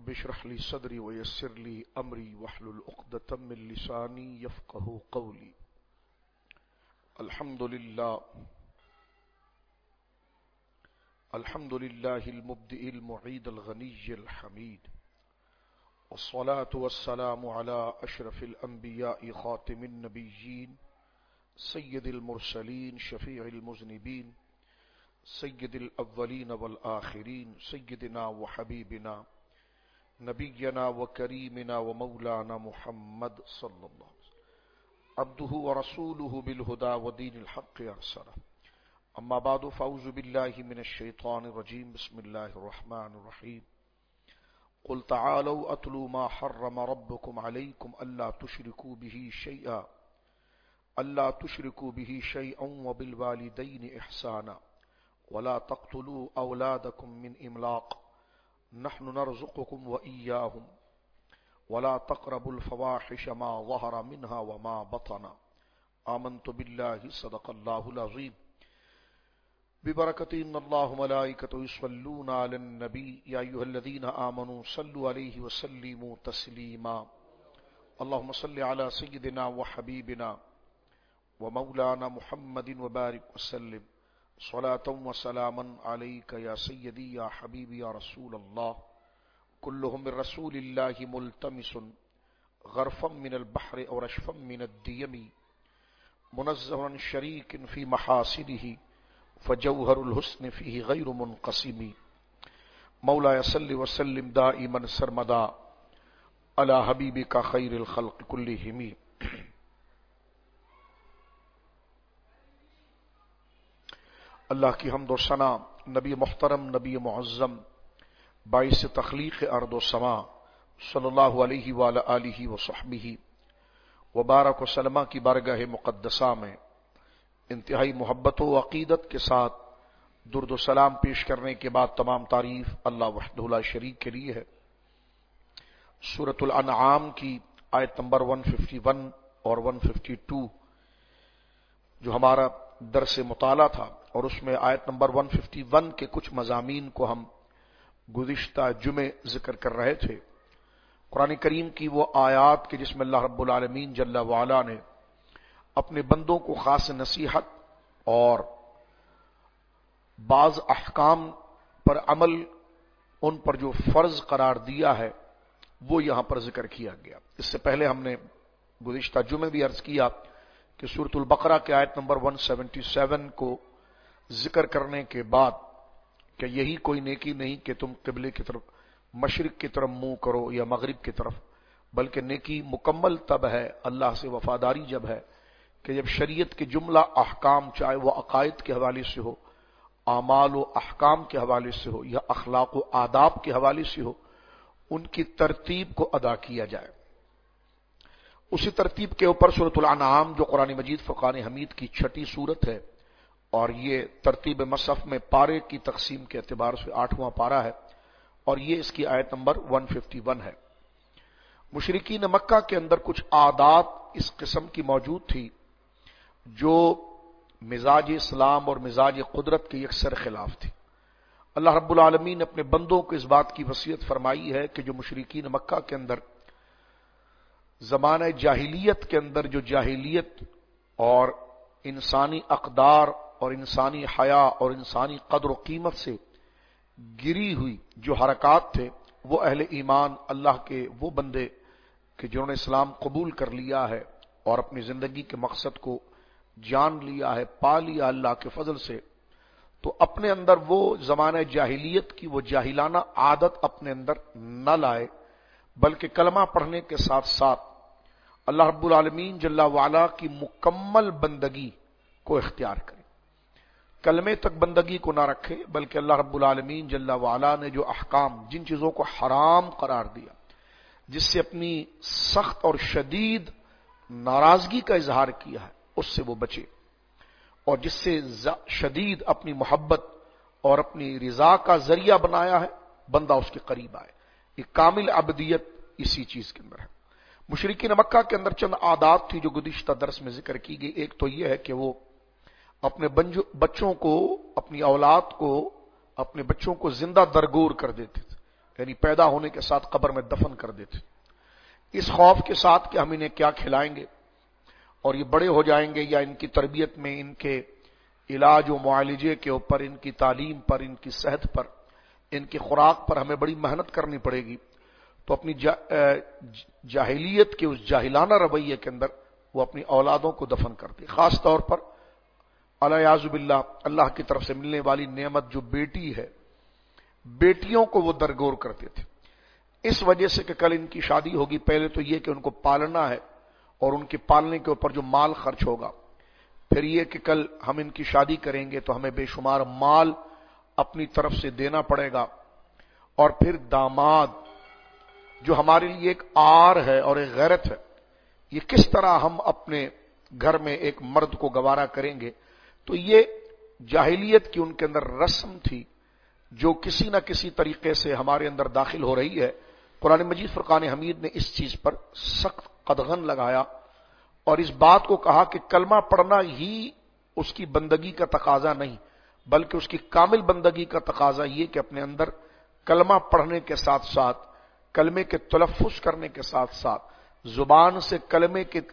رب اشرح لي صدري ويسر لي امري واحلل عقدة من لساني يفقهوا قولي. الحمد لله المبدئ المعيد الغني الحميد، والصلاة والسلام على اشرف الانبياء خاتم النبيين سيد المرسلين شفيع المذنبين سيد الاولين والآخرين سيدنا وحبيبنا نبينا وكريمنا ومولانا محمد صلى الله عليه وسلم عبده ورسوله بالهدى ودين الحق أرسله. أما بعد فأعوذ بالله من الشيطان الرجيم. بسم الله الرحمن الرحيم. قل تعالوا أتلوا ما حرم ربكم عليكم ألا تشركوا به شيئا وبالوالدين إحسانا ولا تقتلوا أولادكم من إملاق نحن نرزقكم وإياهم ولا تقربوا الفواحش ما ظهر منها وما بطن آمنت بالله صدق الله العظيم. ببركة إن الله ملائكته يصلون على النبي يا أيها الذين آمنوا صلوا عليه وسلموا تسليما. اللهم صل على سيدنا وحبيبنا ومولانا محمد وبارك وسلم صلاة وسلاما عليك يا سيدي يا حبيبي يا رسول الله. كلهم من رسول الله ملتمس غرفا من البحر أو رشفا من الديم منزه عن شريك في محاسنه فجوهر الحسن فيه غير منقسم. مولاي صل وسلم دائما سرمدا على حبيبك خير الخلق كلهم. اللہ کی حمد و ثنا نبی محترم نبی معظم باعث تخلیق ارض و سما صلی اللہ علیہ وآلہ آلہ وصحبہ وبارک وسلم کی بارگاہ مقدسہ میں انتہائی محبت و عقیدت کے ساتھ درود و سلام پیش کرنے کے بعد تمام تعریف اللہ وحدہ لا شریک کے لیے ہے. سورۃ الانعام کی آیت نمبر 151 اور 152 جو ہمارا درس مطالعہ تھا، اور اس میں آیت نمبر 151 کے کچھ مضامین کو ہم گزشتہ جمعے ذکر کر رہے تھے. قرآن کریم کی وہ آیات کہ جس میں اللہ رب العالمین جل وعلا نے اپنے بندوں کو خاص نصیحت اور بعض احکام پر عمل ان پر جو فرض قرار دیا ہے وہ یہاں پر ذکر کیا گیا. اس سے پہلے ہم نے گزشتہ جمعے بھی عرض کیا کہ سورۃ البقرہ کے آیت نمبر 177 کو ذکر کرنے کے بعد کہ یہی کوئی نیکی نہیں کہ تم قبلے کی طرف مشرق کی طرف منہ کرو یا مغرب کی طرف، بلکہ نیکی مکمل تب ہے، اللہ سے وفاداری جب ہے کہ جب شریعت کے جملہ احکام چاہے وہ عقائد کے حوالے سے ہو، اعمال و احکام کے حوالے سے ہو یا اخلاق و آداب کے حوالے سے ہو، ان کی ترتیب کو ادا کیا جائے. اسی ترتیب کے اوپر سورۃ الانعام جو قرآن مجید فرقان حمید کی 6ٹھی سورت ہے، اور یہ ترتیب مصحف میں پارے کی تقسیم کے اعتبار سے 8واں پارہ ہے، اور یہ اس کی آیت نمبر 151 ہے. مشرکین مکہ کے اندر کچھ عادات اس قسم کی موجود تھی جو مزاج اسلام اور مزاج قدرت کے یکسر خلاف تھی. اللہ رب العالمین نے اپنے بندوں کو اس بات کی وصیت فرمائی ہے کہ جو مشرکین مکہ کے اندر زمانہ جاہلیت کے اندر جو جاہلیت اور انسانی اقدار اور انسانی حیا اور انسانی قدر و قیمت سے گری ہوئی جو حرکات تھے، وہ اہل ایمان اللہ کے وہ بندے کہ جنہوں نے اسلام قبول کر لیا ہے اور اپنی زندگی کے مقصد کو جان لیا ہے، پا لیا اللہ کے فضل سے، تو اپنے اندر وہ زمانہ جاہلیت کی وہ جاہلانہ عادت اپنے اندر نہ لائے، بلکہ کلمہ پڑھنے کے ساتھ ساتھ اللہ رب العالمین جل وعلا کی مکمل بندگی کو اختیار کرے. کلمے تک بندگی کو نہ رکھے، بلکہ اللہ رب العالمین جل وعلا نے جو احکام، جن چیزوں کو حرام قرار دیا، جس سے اپنی سخت اور شدید ناراضگی کا اظہار کیا ہے، اس سے وہ بچے، اور جس سے شدید اپنی محبت اور اپنی رضا کا ذریعہ بنایا ہے، بندہ اس کے قریب آئے. یہ کامل عبدیت اسی چیز کے اندر ہے. مشرکین مکہ کے اندر چند عادات تھی جو گزشتہ درس میں ذکر کی گئی. ایک تو یہ ہے کہ وہ اپنے بچوں کو، اپنی اولاد کو، اپنے بچوں کو زندہ درگور کر دیتے تھے. یعنی پیدا ہونے کے ساتھ قبر میں دفن کر دیتے، اس خوف کے ساتھ کہ ہم انہیں کیا کھلائیں گے، اور یہ بڑے ہو جائیں گے یا ان کی تربیت میں، ان کے علاج و معالجے کے اوپر، ان کی تعلیم پر، ان کی صحت پر، ان کی خوراک پر ہمیں بڑی محنت کرنی پڑے گی، تو اپنی جاہلیت کے اس جاہلانہ رویے کے اندر وہ اپنی اولادوں کو دفن کرتے، خاص طور پر الیاذ باللہ اللہ کی طرف سے ملنے والی نعمت جو بیٹی ہے، بیٹیوں کو وہ درگور کرتے تھے، اس وجہ سے کہ کل ان کی شادی ہوگی، پہلے تو یہ کہ ان کو پالنا ہے اور ان کے پالنے کے اوپر جو مال خرچ ہوگا، پھر یہ کہ کل ہم ان کی شادی کریں گے تو ہمیں بے شمار مال اپنی طرف سے دینا پڑے گا، اور پھر داماد جو ہمارے لیے ایک آر ہے اور ایک غیرت ہے، یہ کس طرح ہم اپنے گھر میں ایک مرد کو گوارا کریں گے، تو یہ جاہلیت کی ان کے اندر رسم تھی جو کسی نہ کسی طریقے سے ہمارے اندر داخل ہو رہی ہے۔ قرآن مجید فرقان حمید نے اس چیز پر سخت قدغن لگایا اور اس بات کو کہا کہ کلمہ پڑھنا ہی اس کی بندگی کا تقاضا نہیں، بلکہ اس کی کامل بندگی کا تقاضا یہ کہ اپنے اندر کلمہ پڑھنے کے ساتھ ساتھ، کلمے کے تلفظ کرنے کے ساتھ ساتھ، زبان سے کلمے کے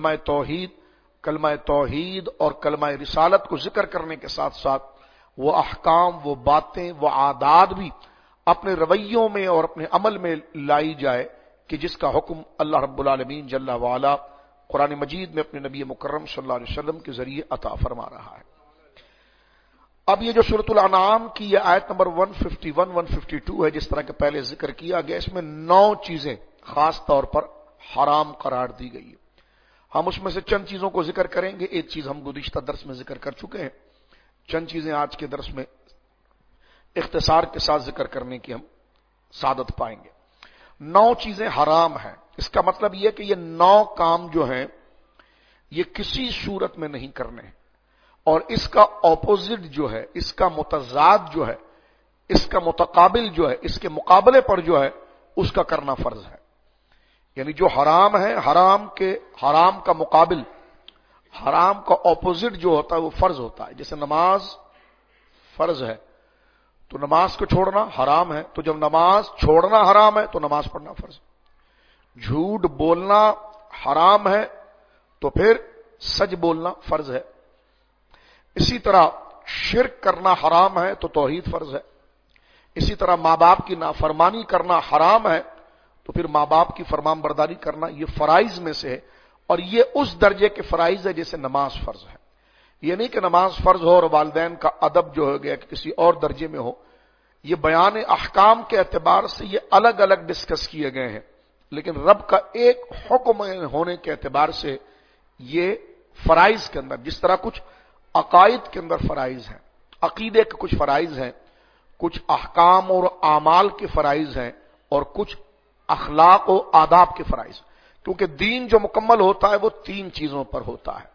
کلمہ توحید اور کلمہ رسالت کو ذکر کرنے کے ساتھ ساتھ وہ احکام، وہ باتیں، وہ عادات بھی اپنے رویوں میں اور اپنے عمل میں لائی جائے کہ جس کا حکم اللہ رب العالمین جل وعلا قرآن مجید میں اپنے نبی مکرم صلی اللہ علیہ وسلم کے ذریعے عطا فرما رہا ہے۔ اب یہ جو سورۃ الانعام کی یہ آیت نمبر 151 152 ہے، جس طرح کہ پہلے ذکر کیا گیا، اس میں 9 چیزیں خاص طور پر حرام قرار دی گئی ہے۔ ہم اس میں سے چند چیزوں کو ذکر کریں گے، ایک چیز ہم گزشتہ درس میں ذکر کر چکے ہیں، چند چیزیں آج کے درس میں اختصار کے ساتھ ذکر کرنے کی ہم سعادت پائیں گے۔ 9 چیزیں حرام ہیں، اس کا مطلب یہ کہ یہ 9 کام جو ہیں یہ کسی صورت میں نہیں کرنے ہیں، اور اس کا اپوزٹ جو ہے، اس کا متضاد جو ہے، اس کا متقابل جو ہے، اس کے مقابلے پر جو ہے اس کا کرنا فرض ہے۔ یعنی جو حرام ہے، حرام کا مقابل، حرام کا اپوزٹ جو ہوتا ہے وہ فرض ہوتا ہے۔ جیسے نماز فرض ہے تو نماز کو چھوڑنا حرام ہے، تو جب نماز چھوڑنا حرام ہے تو نماز پڑھنا فرض ہے۔ جھوٹ بولنا حرام ہے تو پھر سچ بولنا فرض ہے۔ اسی طرح شرک کرنا حرام ہے تو توحید فرض ہے۔ اسی طرح ماں باپ کی نافرمانی کرنا حرام ہے تو پھر ماں باپ کی فرمان برداری کرنا یہ فرائض میں سے ہے، اور یہ اس درجے کے فرائض ہے جیسے نماز فرض ہے۔ یہ نہیں کہ نماز فرض ہو اور والدین کا ادب جو ہو گیا کہ کسی اور درجے میں ہو، یہ بیان احکام کے اعتبار سے یہ الگ الگ ڈسکس کیے گئے ہیں، لیکن رب کا ایک حکم ہونے کے اعتبار سے یہ فرائض کے اندر، جس طرح کچھ عقائد کے اندر فرائض ہیں، عقیدے کے کچھ فرائض ہیں، کچھ احکام اور اعمال کے فرائض ہیں، اور کچھ اخلاق و آداب کے فرائض، کیونکہ دین جو مکمل ہوتا ہے وہ 3 چیزوں پر ہوتا ہے،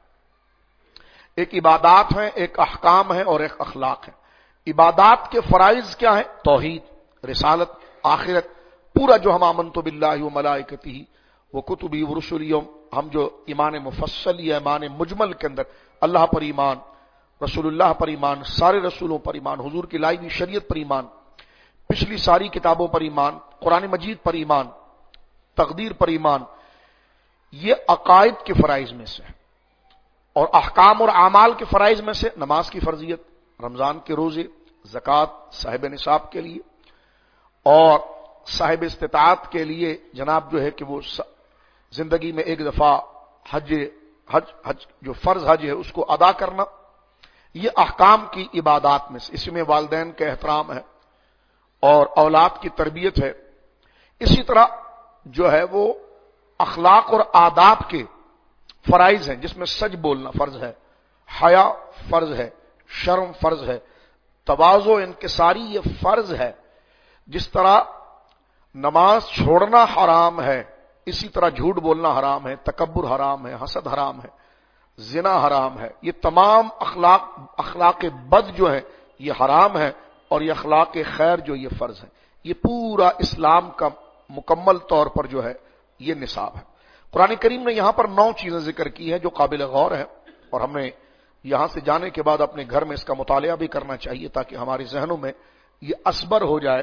ایک عبادات ہیں، ایک احکام ہیں اور ایک اخلاق ہے۔ عبادات کے فرائض کیا ہیں؟ توحید، رسالت، آخرت، پورا جو ہم آمنت باللہ و ملائکتہ و کتبہ و رسلہ، ہم جو ایمان مفصل یا ایمان مجمل کے اندر اللہ پر ایمان، رسول اللہ پر ایمان، سارے رسولوں پر ایمان، حضور کی لائی ہوئی شریعت پر ایمان، پچھلی ساری کتابوں پر ایمان، قرآن مجید پر ایمان، تقدیر پر ایمان، یہ عقائد کے فرائض میں سے ہے۔ اور احکام اور اعمال کے فرائض میں سے نماز کی فرضیت، رمضان کے روزے، زکوٰۃ صاحب نصاب کے لیے، اور صاحب استطاعت کے لیے جناب جو ہے کہ وہ زندگی میں ایک دفعہ حج جو فرض حج ہے اس کو ادا کرنا، یہ احکام کی عبادات میں سے، اس میں والدین کا احترام ہے اور اولاد کی تربیت ہے۔ اسی طرح جو ہے وہ اخلاق اور آداب کے فرائض ہیں، جس میں سچ بولنا فرض ہے، حیا فرض ہے، شرم فرض ہے، تواضع انکساری یہ فرض ہے۔ جس طرح نماز چھوڑنا حرام ہے، اسی طرح جھوٹ بولنا حرام ہے، تکبر حرام ہے، حسد حرام ہے، زنا حرام ہے۔ یہ تمام اخلاق بد جو ہے یہ حرام ہے، اور یہ اخلاق خیر جو یہ فرض ہے۔ یہ پورا اسلام کا مکمل طور پر جو ہے یہ نصاب ہے۔ قرآن کریم نے یہاں پر 9 چیزیں ذکر کی ہیں جو قابل غور ہیں، اور ہمیں یہاں سے جانے کے بعد اپنے گھر میں اس کا مطالعہ بھی کرنا چاہیے تاکہ ہمارے ذہنوں میں یہ اثبر ہو جائے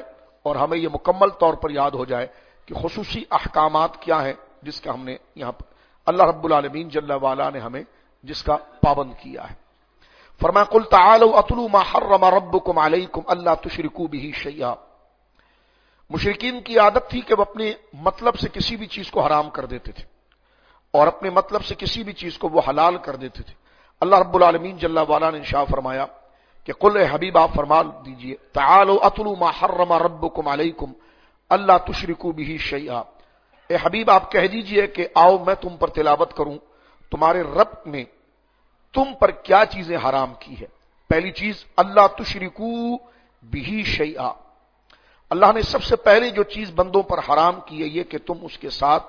اور ہمیں یہ مکمل طور پر یاد ہو جائے کہ خصوصی احکامات کیا ہیں جس کا ہم نے یہاں پر اللہ رب العالمین جل وعلا نے ہمیں جس کا پابند کیا ہے. فرمایا قل تعالوا اتلوا ما حرم ربكم عليكم الا تشركوا به شيئا. مشرکین کی عادت تھی کہ وہ اپنے مطلب سے کسی بھی چیز کو حرام کر دیتے تھے اور اپنے مطلب سے کسی بھی چیز کو وہ حلال کر دیتے تھے. اللہ رب العالمین جل وعلا نے ارشاد فرمایا کہ قل اے حبیب آپ فرما دیجئے تعالوا اتلوا ما حرم ربكم عليكم الا تشركوا به شيئا. اے حبیب آپ کہہ دیجئے کہ آؤ میں تم پر تلاوت کروں تمہارے رب نے تم پر کیا چیزیں حرام کی ہے. پہلی چیز اللہ تشرکو بہ شیئا. اللہ نے سب سے پہلے جو چیز بندوں پر حرام کی ہے یہ کہ تم اس کے ساتھ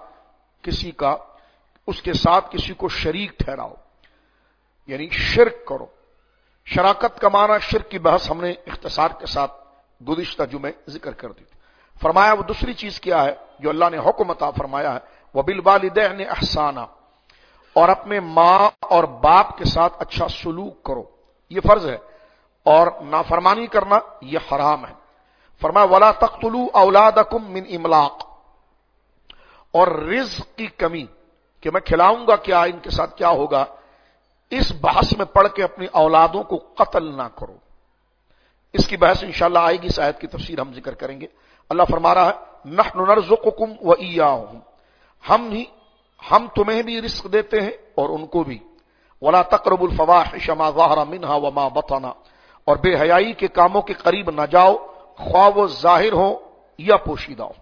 کسی کو شریک ٹھہراؤ، یعنی شرک کرو. شراکت کا معنی شرک کی بحث ہم نے اختصار کے ساتھ گزشتہ جمعے ذکر کر دی تھی. فرمایا وہ دوسری چیز کیا ہے جو اللہ نے حکم عطا فرمایا ہے وبالوالدین احسانا، اور اپنے ماں اور باپ کے ساتھ اچھا سلوک کرو، یہ فرض ہے، اور نافرمانی کرنا یہ حرام ہے. فرمایا ولا تقتلوا اولادکم من املاق، اور رزق کی کمی کہ میں کھلاؤں گا کیا، ان کے ساتھ کیا ہوگا، اس بحث میں پڑھ کے اپنی اولادوں کو قتل نہ کرو. اس کی بحث انشاءاللہ آئے گی، اس آیت کی تفسیر ہم ذکر کریں گے. اللہ فرما رہا ہے نحن نرزقکم وإیاہم، ہم تمہیں بھی رزق دیتے ہیں اور ان کو بھی. ولا تقربوا الفواحش ما ظهر منها وما بطن، اور بے حیائی کے کاموں کے قریب نہ جاؤ خواہ وہ ظاہر ہو یا پوشیدہ ہو.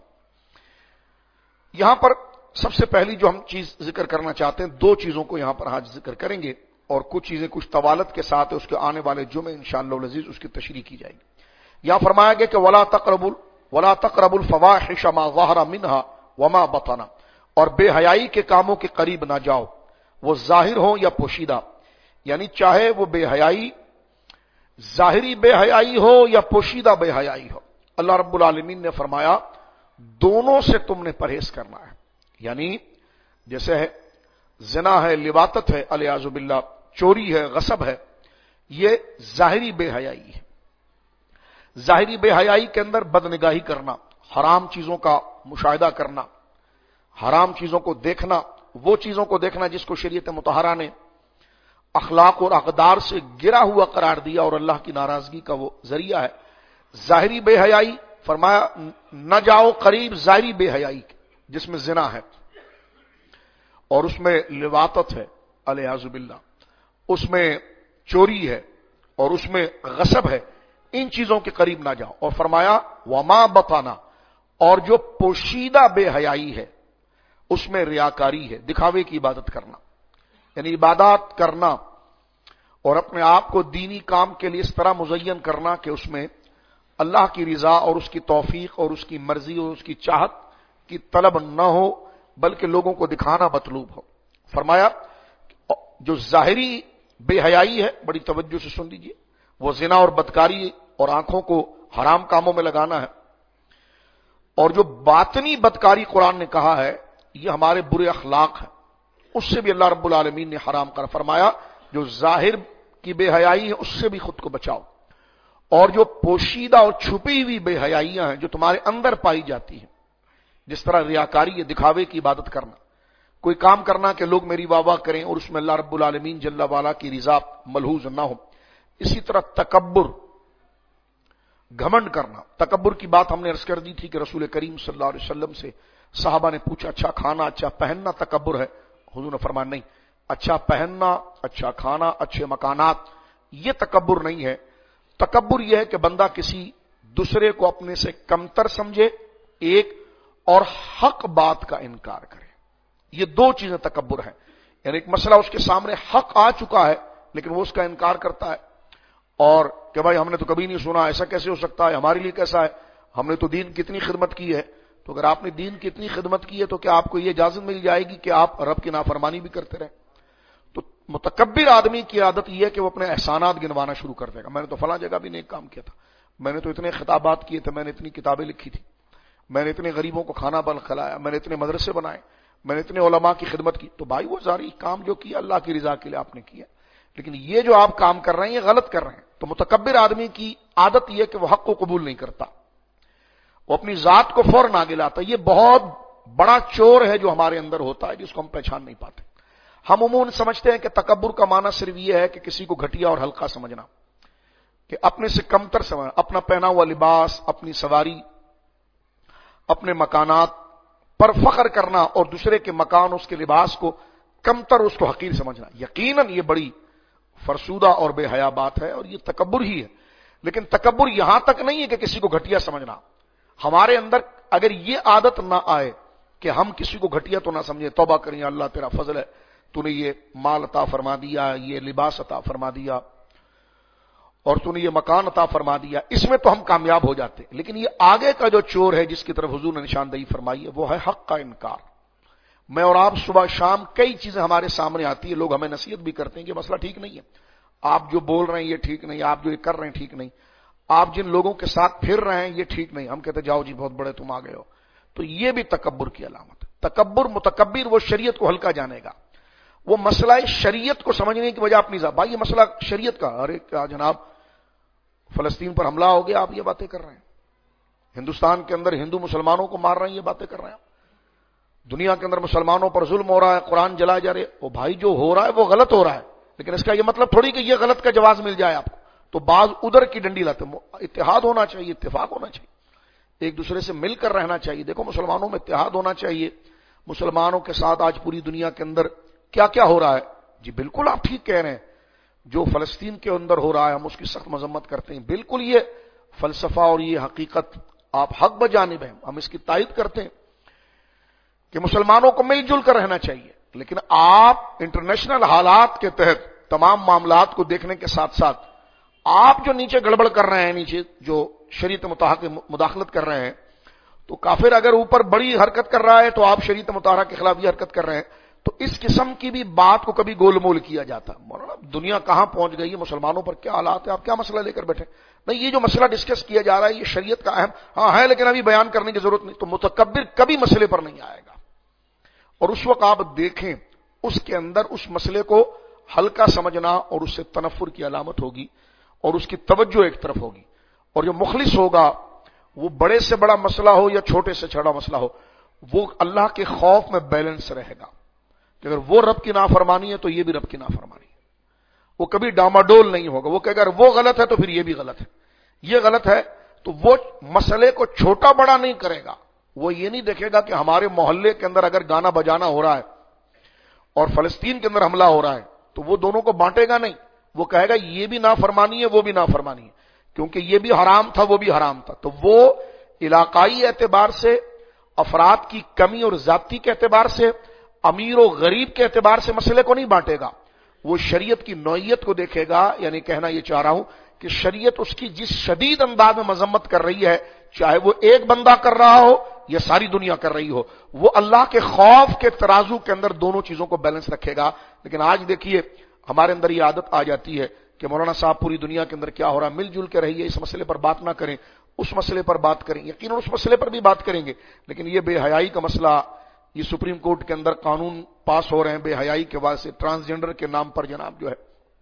یہاں پر سب سے پہلی جو ہم چیز ذکر کرنا چاہتے ہیں، دو چیزوں کو یہاں پر آج ذکر کریں گے اور کچھ چیزیں کچھ طوالت کے ساتھ ہے، اس کے آنے والے جمعے انشاءاللہ العزیز اس کی تشریح کی جائے گی. یہاں فرمایا گیا کہ ولا تقربوا الفواحش ما ظهر منها وما بطن، اور بے حیائی کے کاموں کے قریب نہ جاؤ وہ ظاہر ہو یا پوشیدہ، یعنی چاہے وہ بے حیائی ظاہری بے حیائی ہو یا پوشیدہ بے حیائی ہو. اللہ رب العالمین نے فرمایا دونوں سے تم نے پرہیز کرنا ہے. یعنی جیسے ہے زنا ہے، لواطت ہے، الیاذ باللہ چوری ہے، غصب ہے، یہ ظاہری بے حیائی ہے. ظاہری بے حیائی کے اندر بدنگاہی کرنا، حرام چیزوں کا مشاہدہ کرنا، حرام چیزوں کو دیکھنا، وہ چیزوں کو دیکھنا جس کو شریعت مطہرہ نے اخلاق اور اقدار سے گرا ہوا قرار دیا اور اللہ کی ناراضگی کا وہ ذریعہ ہے. ظاہری بے حیائی فرمایا نہ جاؤ قریب ظاہری بے حیائی جس میں زنا ہے اور اس میں لواطت ہے الیاذ باللہ، اس میں چوری ہے اور اس میں غصب ہے، ان چیزوں کے قریب نہ جاؤ. اور فرمایا وما بطانا، اور جو پوشیدہ بے حیائی ہے اس میں ریاکاری ہے، دکھاوے کی عبادت کرنا، یعنی عبادات کرنا اور اپنے آپ کو دینی کام کے لیے اس طرح مزین کرنا کہ اس میں اللہ کی رضا اور اس کی توفیق اور اس کی مرضی اور اس کی چاہت کی طلب نہ ہو بلکہ لوگوں کو دکھانا مطلوب ہو. فرمایا جو ظاہری بے حیائی ہے، بڑی توجہ سے سن لیجیے، وہ زنا اور بدکاری اور آنکھوں کو حرام کاموں میں لگانا ہے. اور جو باطنی بدکاری قرآن نے کہا ہے یہ ہمارے برے اخلاق ہیں، اس سے بھی اللہ رب العالمین نے حرام کر فرمایا جو ظاہر کی بے حیائی ہے اس سے بھی خود کو بچاؤ. اور جو پوشیدہ اور چھپی ہوئی بے حیائیاں ہیں جو تمہارے اندر پائی جاتی ہیں، جس طرح ریاکاری ہے، دکھاوے کی عبادت کرنا، کوئی کام کرنا کہ لوگ میری واہ واہ کریں اور اس میں اللہ رب العالمین جل وعلا کی رضا ملحوظ نہ ہو. اسی طرح تکبر، گھمنڈ کرنا. تکبر کی بات ہم نے عرض کر دی تھی کہ رسول کریم صلی اللہ علیہ وسلم سے صحابہ نے پوچھا اچھا کھانا اچھا پہننا تکبر ہے؟ حضور نے فرمایا نہیں، اچھا پہننا، اچھا کھانا، اچھے مکانات یہ تکبر نہیں ہے. تکبر یہ ہے کہ بندہ کسی دوسرے کو اپنے سے کمتر سمجھے ایک، اور حق بات کا انکار کرے. یہ دو چیزیں تکبر ہیں. یعنی ایک مسئلہ اس کے سامنے حق آ چکا ہے لیکن وہ اس کا انکار کرتا ہے، اور کہ بھائی ہم نے تو کبھی نہیں سنا، ایسا کیسے ہو سکتا ہے، ہمارے لیے کیسا ہے، ہم نے تو دین کی اتنی خدمت کی ہے. تو اگر آپ نے دین کی اتنی خدمت کی ہے تو کیا آپ کو یہ اجازت مل جائے گی کہ آپ رب کی نافرمانی بھی کرتے رہیں؟ تو متکبر آدمی کی عادت یہ ہے کہ وہ اپنے احسانات گنوانا شروع کر دے گا. میں نے تو فلاں جگہ بھی نیک کام کیا تھا، میں نے تو اتنے خطابات کیے تھے، میں نے اتنی کتابیں لکھی تھی، میں نے اتنے غریبوں کو کھانا بن کھلایا، میں نے اتنے مدرسے بنائے، میں نے اتنے علماء کی خدمت کی. تو بھائی وہ ساری کام جو کیا اللہ کی رضا کے لیے آپ نے کیا، لیکن یہ جو آپ کام کر رہے ہیں یہ غلط کر رہے ہیں. تو متکبر آدمی کی عادت یہ کہ وہ حق کو قبول نہیں کرتا وہ اپنی ذات کو فوراً آگے لاتا ہے. یہ بہت بڑا چور ہے جو ہمارے اندر ہوتا ہے، جس کو ہم پہچان نہیں پاتے. ہم عموماً سمجھتے ہیں کہ تکبر کا معنی صرف یہ ہے کہ کسی کو گھٹیا اور ہلکا سمجھنا، کہ اپنے سے کمتر سمجھنا، اپنا پہنا ہوا لباس، اپنی سواری، اپنے مکانات پر فخر کرنا اور دوسرے کے مکان اس کے لباس کو کمتر، اس کو حقیر سمجھنا. یقیناً یہ بڑی فرسودہ اور بے حیا بات ہے اور یہ تکبر ہی ہے. لیکن تکبر یہاں تک نہیں ہے کہ کسی کو گھٹیا سمجھنا. ہمارے اندر اگر یہ عادت نہ آئے کہ ہم کسی کو گھٹیا تو نہ سمجھیں، توبہ کریں، اللہ تیرا فضل ہے، تو نے یہ مال عطا فرما دیا، یہ لباس عطا فرما دیا، اور تو نے یہ مکان عطا فرما دیا، اس میں تو ہم کامیاب ہو جاتے. لیکن یہ آگے کا جو چور ہے جس کی طرف حضور نے نشاندہی فرمائی ہے، وہ ہے حق کا انکار. میں اور آپ صبح شام کئی چیزیں ہمارے سامنے آتی ہے، لوگ ہمیں نصیحت بھی کرتے ہیں کہ مسئلہ ٹھیک نہیں ہے، آپ جو بول رہے ہیں یہ ٹھیک نہیں، آپ جو یہ کر رہے ہیں ٹھیک نہیں، آپ جن لوگوں کے ساتھ پھر رہے ہیں یہ ٹھیک نہیں. ہم کہتے جاؤ جی بہت بڑے تم آ گئے ہو. تو یہ بھی تکبر کی علامت ہے. تکبر، متکبر وہ شریعت کو ہلکا جانے گا، وہ مسئلہ شریعت کو سمجھنے کی وجہ اپنی ذات. بھائی یہ مسئلہ شریعت کا، ارے کیا جناب فلسطین پر حملہ ہو گیا، آپ یہ باتیں کر رہے ہیں، ہندوستان کے اندر ہندو مسلمانوں کو مار رہے ہیں، یہ باتیں کر رہے ہیں، دنیا کے اندر مسلمانوں پر ظلم ہو رہا ہے، قرآن جلائے جا رہے. وہ بھائی جو ہو رہا ہے وہ غلط ہو رہا ہے، لیکن اس کا یہ مطلب تھوڑی کہ یہ غلط کا جواز مل جائے آپ کو. تو بعض ادھر کی ڈنڈی لاتے. اتحاد ہونا چاہیے، اتفاق ہونا چاہیے، ایک دوسرے سے مل کر رہنا چاہیے. دیکھو مسلمانوں میں اتحاد ہونا چاہیے. مسلمانوں کے ساتھ آج پوری دنیا کے اندر کیا کیا ہو رہا ہے. جی بالکل آپ ٹھیک کہہ رہے ہیں، جو فلسطین کے اندر ہو رہا ہے ہم اس کی سخت مذمت کرتے ہیں. بالکل یہ فلسفہ اور یہ حقیقت آپ حق بجانب ہیں، ہم اس کی تائید کرتے ہیں کہ مسلمانوں کو مل جل کر رہنا چاہیے. لیکن آپ انٹرنیشنل حالات کے تحت تمام معاملات کو دیکھنے کے ساتھ ساتھ آپ جو نیچے گڑبڑ کر رہے ہیں، نیچے جو شریعت مطہرہ کی مداخلت کر رہے ہیں، تو کافر اگر اوپر بڑی حرکت کر رہا ہے تو آپ شریعت مطہرہ کے خلاف یہ حرکت کر رہے ہیں. تو اس قسم کی بھی بات کو کبھی گول مول کیا جاتا. مولانا دنیا کہاں پہنچ گئی ہے، مسلمانوں پر کیا حالات ہے، آپ کیا مسئلہ لے کر بیٹھے. نہیں، یہ جو مسئلہ ڈسکس کیا جا رہا ہے یہ شریعت کا اہم ہے، لیکن ابھی بیان کرنے کی ضرورت نہیں. تو متکبر کبھی مسئلے پر نہیں آئے گا، اور اس وقت آپ دیکھیں اس کے اندر اس مسئلے کو ہلکا سمجھنا اور اس سے تنفر کی علامت ہوگی اور اس کی توجہ ایک طرف ہوگی. اور جو مخلص ہوگا وہ بڑے سے بڑا مسئلہ ہو یا چھوٹے سے چھوٹا مسئلہ ہو، وہ اللہ کے خوف میں بیلنس رہے گا کہ اگر وہ رب کی نافرمانی ہے تو یہ بھی رب کی نافرمانی ہے. وہ کبھی ڈاماڈول نہیں ہوگا. وہ کہ اگر وہ غلط ہے تو پھر یہ بھی غلط ہے، یہ غلط ہے تو وہ مسئلے کو چھوٹا بڑا نہیں کرے گا. وہ یہ نہیں دیکھے گا کہ ہمارے محلے کے اندر اگر گانا بجانا ہو رہا ہے اور فلسطین کے اندر حملہ ہو رہا ہے تو وہ دونوں کو بانٹے گا نہیں. وہ کہے گا یہ بھی نافرمانی ہے وہ بھی نافرمانی ہے، کیونکہ یہ بھی حرام تھا وہ بھی حرام تھا. تو وہ علاقائی اعتبار سے، افراد کی کمی اور ذاتی کے اعتبار سے، امیر و غریب کے اعتبار سے مسئلے کو نہیں بانٹے گا. وہ شریعت کی نوعیت کو دیکھے گا. یعنی کہنا یہ چاہ رہا ہوں کہ شریعت اس کی جس شدید انداز میں مذمت کر رہی ہے، چاہے وہ ایک بندہ کر رہا ہو یا ساری دنیا کر رہی ہو، وہ اللہ کے خوف کے ترازو کے اندر دونوں چیزوں کو بیلنس رکھے گا. لیکن آج دیکھیے ہمارے اندر یہ عادت آ جاتی ہے کہ مولانا صاحب پوری دنیا کے اندر کیا ہو رہا ہے، مل جل کے رہیے، اس مسئلے پر بات نہ کریں، اس مسئلے پر بات کریں. یقیناً اس مسئلے پر بھی بات کریں گے، لیکن یہ بے حیائی کا مسئلہ، یہ سپریم کورٹ کے اندر قانون پاس ہو رہے ہیں بے حیائی کے واسطے، ٹرانسجنڈر کے نام پر جناب جو ہے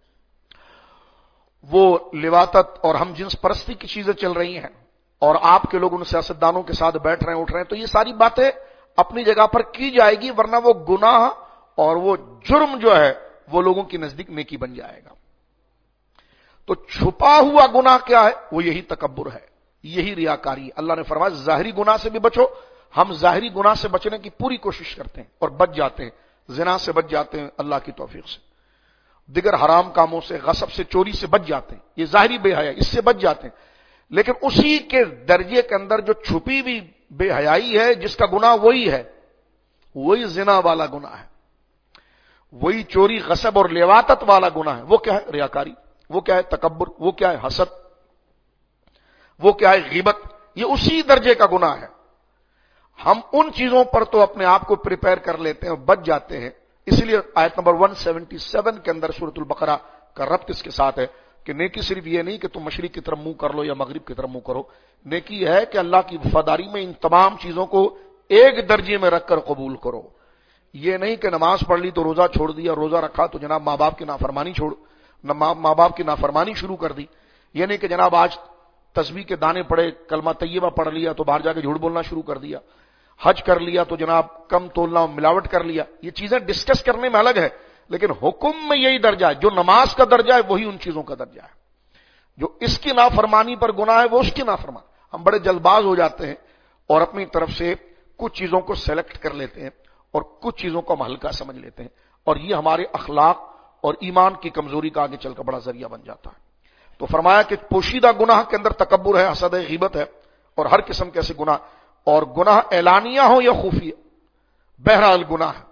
وہ لواطت اور ہم جنس پرستی کی چیزیں چل رہی ہیں، اور آپ کے لوگ ان سیاستدانوں کے ساتھ بیٹھ رہے ہیں، اٹھ رہے ہیں. تو یہ ساری باتیں اپنی جگہ پر کی جائے گی، ورنہ وہ گناہ اور وہ جرم جو ہے وہ لوگوں کی نزدیک نیکی بن جائے گا. تو چھپا ہوا گناہ کیا ہے؟ وہ یہی تکبر ہے، یہی ریاکاری. اللہ نے فرمایا ظاہری گناہ سے بھی بچو. ہم ظاہری گناہ سے بچنے کی پوری کوشش کرتے ہیں اور بچ جاتے ہیں. زنا سے بچ جاتے ہیں اللہ کی توفیق سے، دیگر حرام کاموں سے، غصب سے، چوری سے بچ جاتے ہیں. یہ ظاہری بے حیائی، اس سے بچ جاتے ہیں. لیکن اسی کے درجے کے اندر جو چھپی بھی بے حیائی ہے، جس کا گناہ وہی ہے، وہی زنا والا گناہ ہے، وہی چوری، غصب اور لواطت والا گناہ ہے. وہ کیا ہے؟ ریاکاری. وہ کیا ہے؟ تکبر. وہ کیا ہے؟ حسد. وہ کیا ہے؟ غیبت. یہ اسی درجے کا گناہ ہے. ہم ان چیزوں پر تو اپنے آپ کو پریپئر کر لیتے ہیں، بچ جاتے ہیں. اس لیے آیت نمبر 177 کے اندر سورۃ البقرہ کا ربط اس کے ساتھ ہے کہ نیکی صرف یہ نہیں کہ تم مشرق کی طرف منہ کر لو یا مغرب کی طرف منہ کرو. نیکی ہے کہ اللہ کی وفاداری میں ان تمام چیزوں کو ایک درجے میں رکھ کر قبول کرو. یہ نہیں کہ نماز پڑھ لی تو روزہ چھوڑ دیا، روزہ رکھا تو جناب ماں باپ کی نافرمانی ماں باپ کی نافرمانی شروع کر دی. یہ نہیں کہ جناب آج تسبیح کے دانے پڑے، کلمہ طیبہ پڑھ لیا تو باہر جا کے جھوٹ بولنا شروع کر دیا، حج کر لیا تو جناب کم تولنا ملاوٹ کر لیا. یہ چیزیں ڈسکس کرنے میں الگ ہے، لیکن حکم میں یہی درجہ ہے. جو نماز کا درجہ ہے وہی ان چیزوں کا درجہ ہے. جو اس کی نافرمانی پر گناہ ہے وہ اس کی نافرمانی. ہم بڑے جلد باز ہو جاتے ہیں اور اپنی طرف سے کچھ چیزوں کو سلیکٹ کر لیتے ہیں اور کچھ چیزوں کو ہم ہلکا سمجھ لیتے ہیں، اور یہ ہمارے اخلاق اور ایمان کی کمزوری کا آگے چل کر بڑا ذریعہ بن جاتا ہے. تو فرمایا کہ پوشیدہ گناہ کے اندر تکبر ہے، حسد ہے، غیبت ہے اور ہر قسم کے ایسے گناہ، اور گناہ اعلانیہ ہو یا خفیہ، بہرحال گناہ ہے.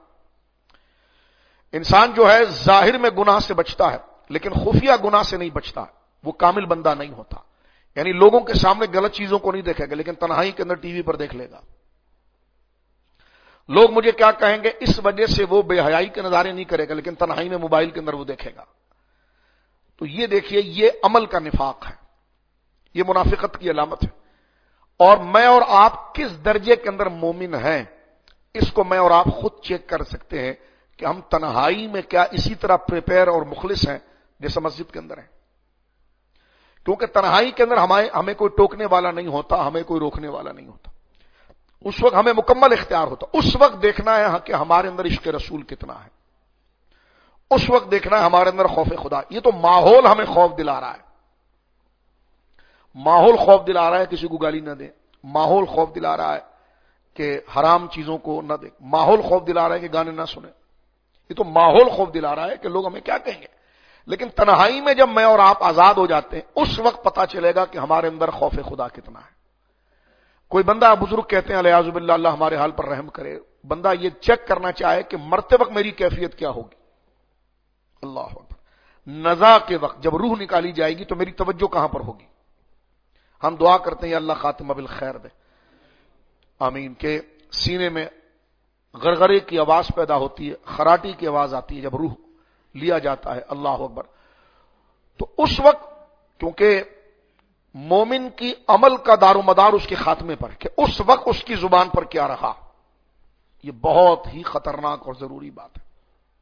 انسان جو ہے ظاہر میں گناہ سے بچتا ہے لیکن خفیہ گناہ سے نہیں بچتا، وہ کامل بندہ نہیں ہوتا. یعنی لوگوں کے سامنے غلط چیزوں کو نہیں دیکھے گا لیکن تنہائی کے اندر ٹی وی پر دیکھ لے گا. لوگ مجھے کیا کہیں گے اس وجہ سے وہ بے حیائی کے نظارے نہیں کرے گا لیکن تنہائی میں موبائل کے اندر وہ دیکھے گا. تو یہ دیکھیے، یہ عمل کا نفاق ہے، یہ منافقت کی علامت ہے. اور میں اور آپ کس درجے کے اندر مومن ہیں اس کو میں اور آپ خود چیک کر سکتے ہیں کہ ہم تنہائی میں کیا اسی طرح پریپیئر اور مخلص ہیں جیسے مسجد کے اندر ہیں. کیونکہ تنہائی کے اندر ہمیں کوئی ٹوکنے والا نہیں ہوتا، ہمیں کوئی روکنے والا نہیں ہوتا. اس وقت ہمیں مکمل اختیار ہوتا. اس وقت دیکھنا ہے کہ ہمارے اندر عشق رسول کتنا ہے، اس وقت دیکھنا ہے ہمارے اندر خوف خدا. یہ تو ماحول ہمیں خوف دلا رہا ہے، ماحول خوف دلا رہا ہے کسی کو گالی نہ دیں، ماحول خوف دلا رہا ہے کہ حرام چیزوں کو نہ دیں، ماحول خوف دلا رہا ہے کہ گانے نہ سنیں. یہ تو ماحول خوف دلا رہا ہے کہ لوگ ہمیں کیا کہیں گے. لیکن تنہائی میں جب میں اور آپ آزاد ہو جاتے ہیں اس وقت پتا چلے گا کہ ہمارے اندر خوف خدا کتنا ہے. کوئی بندہ، بزرگ کہتے ہیں الیاذ باللہ اللہ ہمارے حال پر رحم کرے، بندہ یہ چیک کرنا چاہے کہ مرتے وقت میری کیفیت کیا ہوگی. اللہ اکبر. نزا کے وقت جب روح نکالی جائے گی تو میری توجہ کہاں پر ہوگی. ہم دعا کرتے ہیں اللہ خاتمہ بالخیر دے، آمین. کہ سینے میں غرغرے کی آواز پیدا ہوتی ہے، خراٹی کی آواز آتی ہے جب روح لیا جاتا ہے. اللہ اکبر. تو اس وقت کیونکہ مومن کی عمل کا دار و مدار اس کے خاتمے پر کہ اس وقت اس کی زبان پر کیا رہا، یہ بہت ہی خطرناک اور ضروری بات ہے.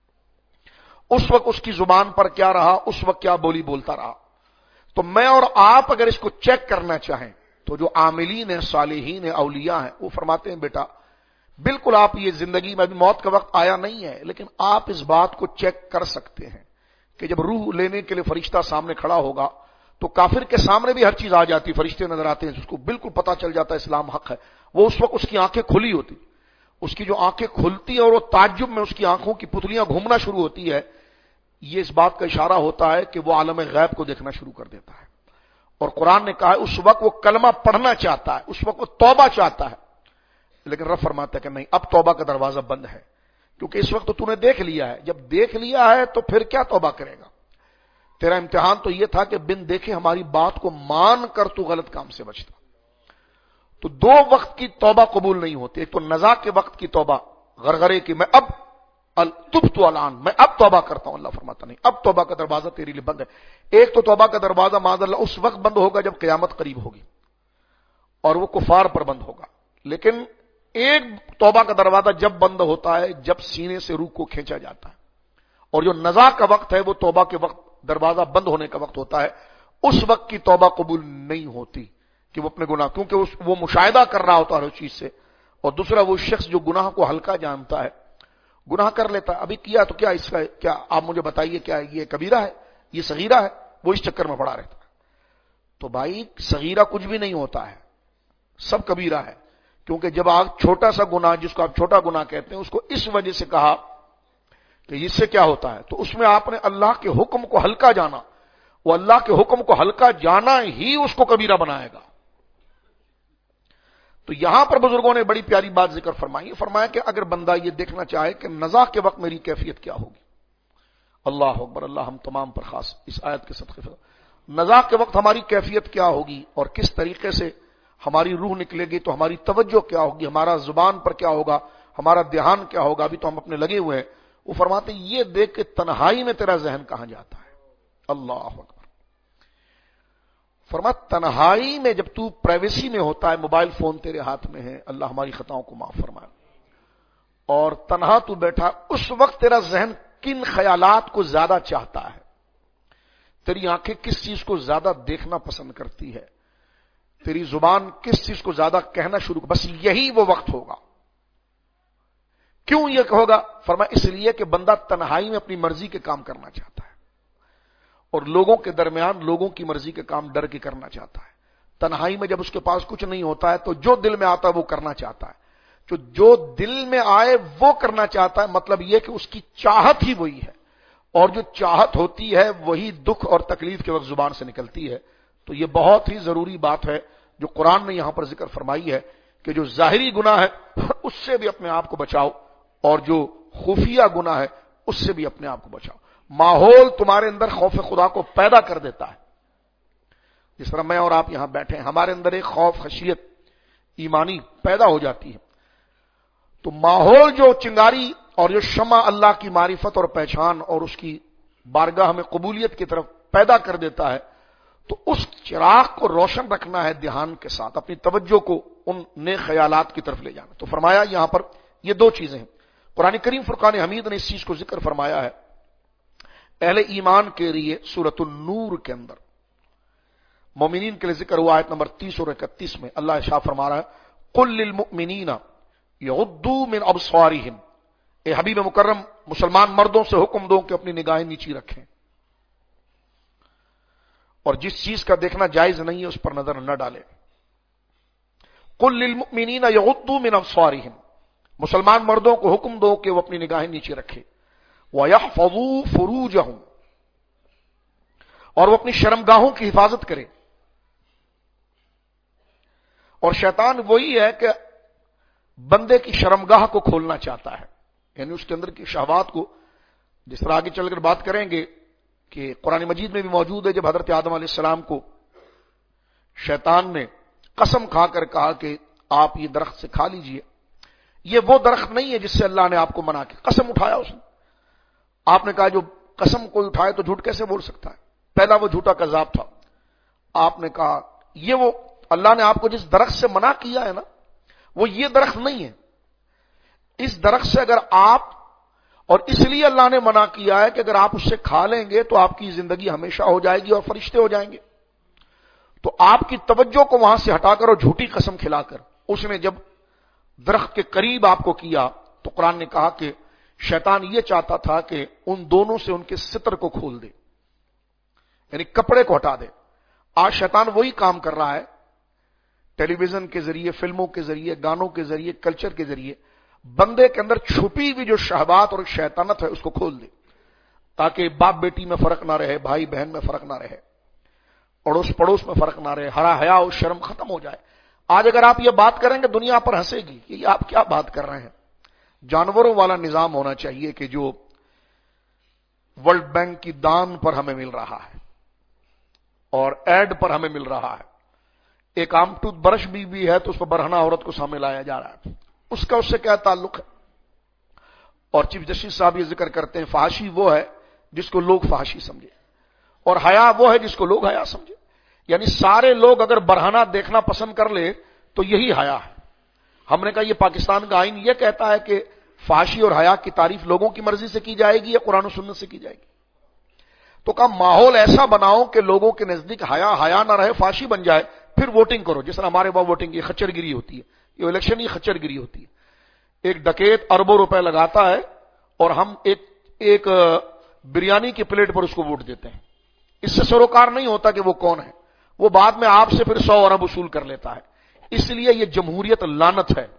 اس وقت اس کی زبان پر کیا رہا، اس وقت کیا بولی بولتا رہا. تو میں اور آپ اگر اس کو چیک کرنا چاہیں تو جو عاملین ہیں، صالحین ہیں، اولیاء ہیں، وہ فرماتے ہیں بیٹا بالکل آپ یہ زندگی میں ابھی موت کا وقت آیا نہیں ہے لیکن آپ اس بات کو چیک کر سکتے ہیں کہ جب روح لینے کے لیے فرشتہ سامنے کھڑا ہوگا تو کافر کے سامنے بھی ہر چیز آ جاتی، فرشتے نظر آتے ہیں، اس کو بالکل پتا چل جاتا ہے اسلام حق ہے. وہ اس وقت اس کی آنکھیں کھلی ہوتی، اس کی جو آنکھیں کھلتی ہیں اور وہ تعجب میں اس کی آنکھوں کی پتلیاں گھومنا شروع ہوتی ہے، یہ اس بات کا اشارہ ہوتا ہے کہ وہ عالم غیب کو دیکھنا شروع کر دیتا ہے. اور قرآن نے کہا ہے اس وقت وہ کلمہ پڑھنا چاہتا ہے، اس وقت وہ توبہ چاہتا ہے، لیکن رب فرماتا ہے کہ نہیں، اب توبہ کا دروازہ بند ہے کیونکہ اس وقت تو نے دیکھ لیا ہے. جب دیکھ لیا ہے تو پھر کیا توبہ کرے گا. تیرا امتحان تو یہ تھا کہ بن دیکھے ہماری بات کو مان کر تو غلط کام سے بچتا. تو دو وقت کی توبہ قبول نہیں ہوتی، ایک تو نزا کے وقت کی توبہ غرغرے کی، میں اب تبت الان، میں اب توبہ کرتا ہوں، اللہ فرماتا نہیں اب توبہ کا دروازہ تیرے لیے بند ہے. ایک تو توبہ کا دروازہ معاذ اللہ اس وقت بند ہوگا جب قیامت قریب ہوگی اور وہ کفار پر بند ہوگا. لیکن ایک توبہ کا دروازہ جب بند ہوتا ہے جب سینے سے روح کو کھینچا جاتا ہے، اور جو نزا کا وقت ہے وہ توبہ کے وقت دروازہ بند ہونے کا وقت ہوتا ہے. اس وقت کی توبہ قبول نہیں ہوتی کہ وہ اپنے گناہ، کیونکہ وہ مشاہدہ کر رہا ہوتا ہے ہر چیز سے. اور دوسرا وہ شخص جو گناہ کو ہلکا جانتا ہے، گناہ کر لیتا ہے، ابھی کیا تو کیا اس کا کیا آپ مجھے بتائیے کیا یہ کبیرہ ہے، یہ صغیرہ ہے، وہ اس چکر میں پڑا رہتا ہے. تو بھائی صغیرہ کچھ بھی نہیں ہوتا ہے، سب کبیرہ ہے. کیونکہ جب آپ چھوٹا سا گناہ جس کو آپ چھوٹا گناہ کہتے ہیں اس کو اس وجہ سے کہا کہ اس سے کیا ہوتا ہے، تو اس میں آپ نے اللہ کے حکم کو ہلکا جانا، وہ اللہ کے حکم کو ہلکا جانا ہی اس کو کبیرہ بنائے گا. تو یہاں پر بزرگوں نے بڑی پیاری بات ذکر فرمائی، فرمایا کہ اگر بندہ یہ دیکھنا چاہے کہ نزا کے وقت میری کیفیت کیا ہوگی. اللہ اکبر. اللہ ہم تمام پر خاص اس آیت کے صدقے سے نزا کے وقت ہماری کیفیت کیا ہوگی اور کس طریقے سے ہماری روح نکلے گی، تو ہماری توجہ کیا ہوگی، ہمارا زبان پر کیا ہوگا، ہمارا دھیان کیا ہوگا. ابھی تو ہم اپنے لگے ہوئے ہیں. وہ فرماتے ہیں یہ دیکھ کے تنہائی میں تیرا ذہن کہاں جاتا ہے. اللہ اکبر. فرماتا تنہائی میں جب تو پرائیویسی میں ہوتا ہے، موبائل فون تیرے ہاتھ میں ہے، اللہ ہماری خطاؤں کو معاف فرمائے، اور تنہا تو بیٹھا، اس وقت تیرا ذہن کن خیالات کو زیادہ چاہتا ہے، تیری آنکھیں کس چیز کو زیادہ دیکھنا پسند کرتی ہے، تیری زبان کس چیز کو زیادہ کہنا شروع، بس یہی وہ وقت ہوگا۔ کیوں یہ ہوگا؟ فرمایا اس لیے کہ بندہ تنہائی میں اپنی مرضی کے کام کرنا چاہتا ہے، اور لوگوں کے درمیان لوگوں کی مرضی کے کام ڈر کے کرنا چاہتا ہے۔ تنہائی میں جب اس کے پاس کچھ نہیں ہوتا ہے تو جو دل میں آتا ہے وہ کرنا چاہتا ہے، جو دل میں آئے وہ کرنا چاہتا ہے، مطلب یہ کہ اس کی چاہت ہی وہی ہے، اور جو چاہت ہوتی ہے وہی دکھ اور تکلیف کے وقت زبان سے نکلتی ہے۔ تو یہ بہت ہی ضروری بات ہے جو قرآن نے یہاں پر ذکر فرمائی ہے کہ جو ظاہری گناہ ہے اس سے بھی اپنے آپ کو بچاؤ، اور جو خفیہ گناہ ہے اس سے بھی اپنے آپ کو بچاؤ۔ ماحول تمہارے اندر خوف خدا کو پیدا کر دیتا ہے، جس طرح میں اور آپ یہاں بیٹھے ہیں، ہمارے اندر ایک خوف خشیت ایمانی پیدا ہو جاتی ہے، تو ماحول جو چنگاری اور جو شمع اللہ کی معرفت اور پہچان اور اس کی بارگاہ میں قبولیت کی طرف پیدا کر دیتا ہے، تو اس چراغ کو روشن رکھنا ہے دھیان کے ساتھ، اپنی توجہ کو ان نیک خیالات کی طرف لے جانا۔ تو فرمایا یہاں پر یہ دو چیزیں ہیں۔ قرآن کریم فرقان حمید نے اس چیز کو ذکر فرمایا ہے اہل ایمان کے لیے سورۃ النور کے اندر، مومنین کے لیے ذکر ہوا آیت نمبر 30 اور 31 میں۔ اللہ ارشاد فرما رہا ہے قل للمؤمنین یغضوا من ابصارہم، اے حبیب مکرم مسلمان مردوں سے حکم دو کہ اپنی نگاہیں نیچی رکھیں، اور جس چیز کا دیکھنا جائز نہیں ہے اس پر نظر نہ ڈالیں۔ قل للمؤمنین یغضوا من ابصارہم، مسلمان مردوں کو حکم دو کہ وہ اپنی نگاہیں نیچے رکھیں، وَيَحْفَظُوا فُرُوجَهُمْ، اور وہ اپنی شرمگاہوں کی حفاظت کرے۔ اور شیطان وہی ہے کہ بندے کی شرمگاہ کو کھولنا چاہتا ہے، یعنی اس کے اندر کی شہوات کو، جس طرح آگے چل کر بات کریں گے کہ قرآن مجید میں بھی موجود ہے، جب حضرت آدم علیہ السلام کو شیطان نے قسم کھا کر کہا کہ آپ یہ درخت سے کھا لیجئے، یہ وہ درخت نہیں ہے جس سے اللہ نے آپ کو منع کیا، قسم اٹھایا اس نے۔ آپ نے کہا جو قسم کوئی اٹھائے تو جھوٹ کیسے بول سکتا ہے، پہلا وہ جھوٹا کذاب تھا۔ آپ نے کہا یہ وہ اللہ نے آپ کو جس درخت سے منع کیا ہے نا، وہ یہ درخت نہیں ہے، اس درخت سے اگر آپ، اور اس لیے اللہ نے منع کیا ہے کہ اگر آپ اس سے کھا لیں گے تو آپ کی زندگی ہمیشہ ہو جائے گی اور فرشتے ہو جائیں گے۔ تو آپ کی توجہ کو وہاں سے ہٹا کر اور جھوٹی قسم کھلا کر اس نے جب درخت کے قریب آپ کو کیا، تو قرآن نے کہا کہ شیطان یہ چاہتا تھا کہ ان دونوں سے ان کے ستر کو کھول دے، یعنی کپڑے کو ہٹا دے۔ آج شیطان وہی کام کر رہا ہے، ٹیلی ویژن کے ذریعے، فلموں کے ذریعے، گانوں کے ذریعے، کلچر کے ذریعے بندے کے اندر چھپی ہوئی جو شہوات اور شیطانت ہے اس کو کھول دے، تاکہ باپ بیٹی میں فرق نہ رہے، بھائی بہن میں فرق نہ رہے، اڑوس پڑوس میں فرق نہ رہے، حیا اور شرم ختم ہو جائے۔ آج اگر آپ یہ بات کریں گے دنیا پر ہنسے گی کہ یہ آپ کیا بات کر رہے ہیں۔ جانوروں والا نظام ہونا چاہیے کہ جو ورلڈ بینک کی دان پر ہمیں مل رہا ہے اور ایڈ پر ہمیں مل رہا ہے۔ ایک عام ٹوتھ برش بھی ہے تو اس پر برہنہ عورت کو سامنے لایا جا رہا ہے، اس کا اس سے کیا تعلق ہے؟ اور چیف جسٹس صاحب یہ ذکر کرتے ہیں فحاشی وہ ہے جس کو لوگ فحاشی سمجھے، اور حیا وہ ہے جس کو لوگ حیا سمجھے۔ یعنی سارے لوگ اگر برہنہ دیکھنا پسند کر لے تو یہی حیا ہے۔ ہم نے کہا یہ پاکستان کا آئین یہ کہتا ہے کہ فحاشی اور حیا کی تعریف لوگوں کی مرضی سے کی جائے گی یا قرآن و سنت سے کی جائے گی؟ تو کہا ماحول ایسا بناؤ کہ لوگوں کے نزدیک حیا نہ رہے، فحاشی بن جائے، پھر ووٹنگ کرو۔ جس طرح ہمارے وہاں ووٹنگ یہ خچر گیری ہوتی ہے، یہ الیکشن ہی خچر گیری ہوتی ہے۔ ایک ڈکیت اربوں روپے لگاتا ہے اور ہم ایک بریانی کی پلیٹ پر اس کو ووٹ دیتے ہیں، اس سے سروکار نہیں ہوتا کہ وہ کون ہے، وہ بعد میں آپ سے پھر 100 ارب وصول کر لیتا ہے۔ اس لیے یہ جمہوریت لعنت ہے،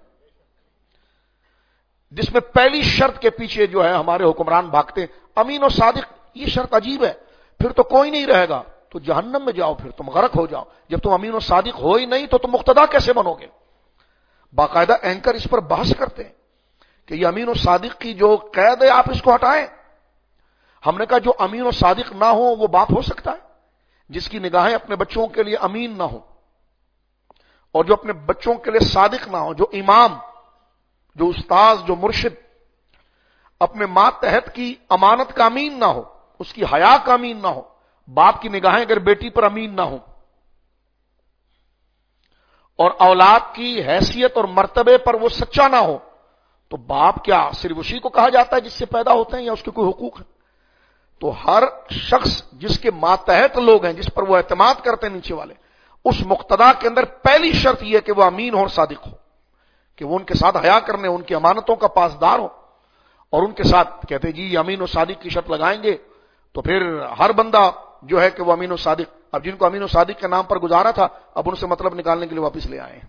جس میں پہلی شرط کے پیچھے جو ہے ہمارے حکمران بھاگتے ہیں، امین و صادق۔ یہ شرط عجیب ہے، پھر تو کوئی نہیں رہے گا، تو جہنم میں جاؤ، پھر تم غرق ہو جاؤ۔ جب تم امین و صادق ہو ہی نہیں تو تم مقتدا کیسے بنو گے؟ باقاعدہ اینکر اس پر بحث کرتے ہیں کہ یہ امین و صادق کی جو قید ہے آپ اس کو ہٹائیں۔ ہم نے کہا جو امین و صادق نہ ہو وہ باپ ہو سکتا ہے؟ جس کی نگاہیں اپنے بچوں کے لیے امین نہ ہو اور جو اپنے بچوں کے لیے صادق نہ ہو، جو امام، جو استاذ، جو مرشد اپنے ماتحت کی امانت کا امین نہ ہو، اس کی حیا کا امین نہ ہو، باپ کی نگاہیں اگر بیٹی پر امین نہ ہو، اور اولاد کی حیثیت اور مرتبے پر وہ سچا نہ ہو، تو باپ کیا صرف اسی کو کہا جاتا ہے جس سے پیدا ہوتے ہیں یا اس کے کوئی حقوق ہے؟ تو ہر شخص جس کے ماتحت لوگ ہیں، جس پر وہ اعتماد کرتے ہیں نیچے والے، اس مقتدا کے اندر پہلی شرط یہ کہ وہ امین ہو اور صادق ہو، کہ وہ ان کے ساتھ حیا کرنے، ان کی امانتوں کا پاسدار ہو، اور ان کے ساتھ کہتے جی امین و صادق کی شرط لگائیں گے تو پھر ہر بندہ جو ہے کہ وہ امین و صادق، اب جن کو امین و صادق کے نام پر گزارا تھا اب ان سے مطلب نکالنے کے لیے واپس لے آئے ہیں۔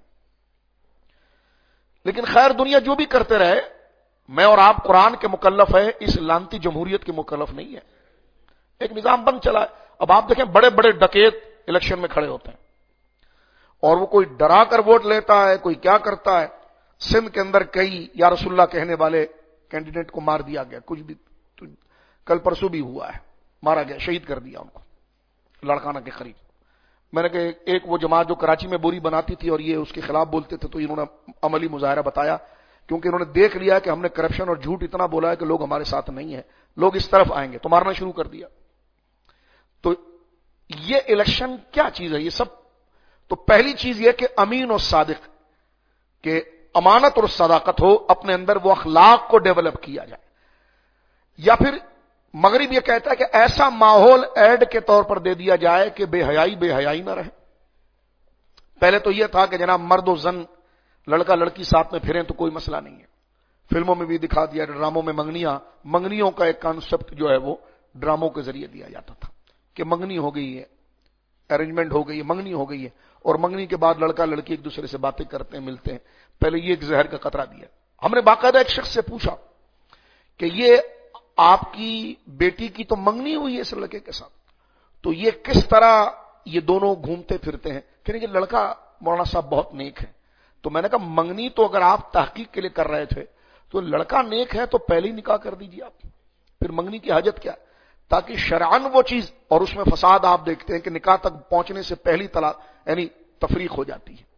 لیکن خیر دنیا جو بھی کرتے رہے، میں اور آپ قرآن کے مکلف ہے، اس لانتی جمہوریت کے مکلف نہیں ہے۔ ایک نظام بن چلا ہے۔ اب آپ دیکھیں بڑے بڑے ڈکیت الیکشن میں کھڑے ہوتے ہیں اور وہ کوئی ڈرا کر ووٹ لیتا ہے، کوئی کیا کرتا ہے۔ سندھ کے اندر کئی یا رسول اللہ کہنے والے کینڈیڈیٹ کو مار دیا گیا، کچھ بھی کل پرسوں بھی ہوا ہے، مارا گیا، شہید کر دیا ان کو لڑکانہ کے قریب۔ میں نے کہا ایک وہ جماعت جو کراچی میں بوری بناتی تھی اور یہ اس کے خلاف بولتے تھے، تو انہوں نے عملی مظاہرہ بتایا، کیونکہ انہوں نے دیکھ لیا کہ ہم نے کرپشن اور جھوٹ اتنا بولا ہے کہ لوگ ہمارے ساتھ نہیں ہیں، لوگ اس طرف آئیں گے، تو مارنا شروع کر دیا۔ تو یہ الیکشن کیا چیز ہے؟ یہ سب تو پہلی چیز یہ کہ امین و صادق، کہ امانت اور صداقت ہو، اپنے اندر وہ اخلاق کو ڈیولپ کیا جائے۔ یا پھر مغرب یہ کہتا ہے کہ ایسا ماحول ایڈ کے طور پر دے دیا جائے کہ بے حیائی نہ رہے۔ پہلے تو یہ تھا کہ جناب مرد و زن، لڑکا لڑکی ساتھ میں پھریں تو کوئی مسئلہ نہیں ہے، فلموں میں بھی دکھا دیا، ڈراموں میں منگنیوں کا ایک کانسیپٹ جو ہے وہ ڈراموں کے ذریعے دیا جاتا تھا کہ منگنی ہو گئی ہے، ارینجمنٹ ہو گئی ہے، منگنی ہو گئی ہے، اور منگنی کے بعد لڑکا لڑکی ایک دوسرے سے باتیں کرتے ہیں، ملتے ہیں۔ پہلے یہ ایک زہر کا قطرہ دیا۔ ہم نے باقاعدہ ایک شخص سے پوچھا کہ یہ آپ کی بیٹی کی تو منگنی ہوئی ہے اس لڑکے کے ساتھ، تو یہ کس طرح یہ دونوں گھومتے پھرتے ہیں؟ کہ لڑکا مولانا صاحب بہت نیک ہے۔ تو میں نے کہا منگنی تو اگر آپ تحقیق کے لیے کر رہے تھے تو لڑکا نیک ہے تو پہلے ہی نکاح کر دیجیے آپ، پھر منگنی کی حاجت کیا؟ تاکہ شرعاً وہ چیز، اور اس میں فساد آپ دیکھتے ہیں کہ نکاح تک پہنچنے سے پہلی طلاق یعنی تفریق ہو جاتی ہے۔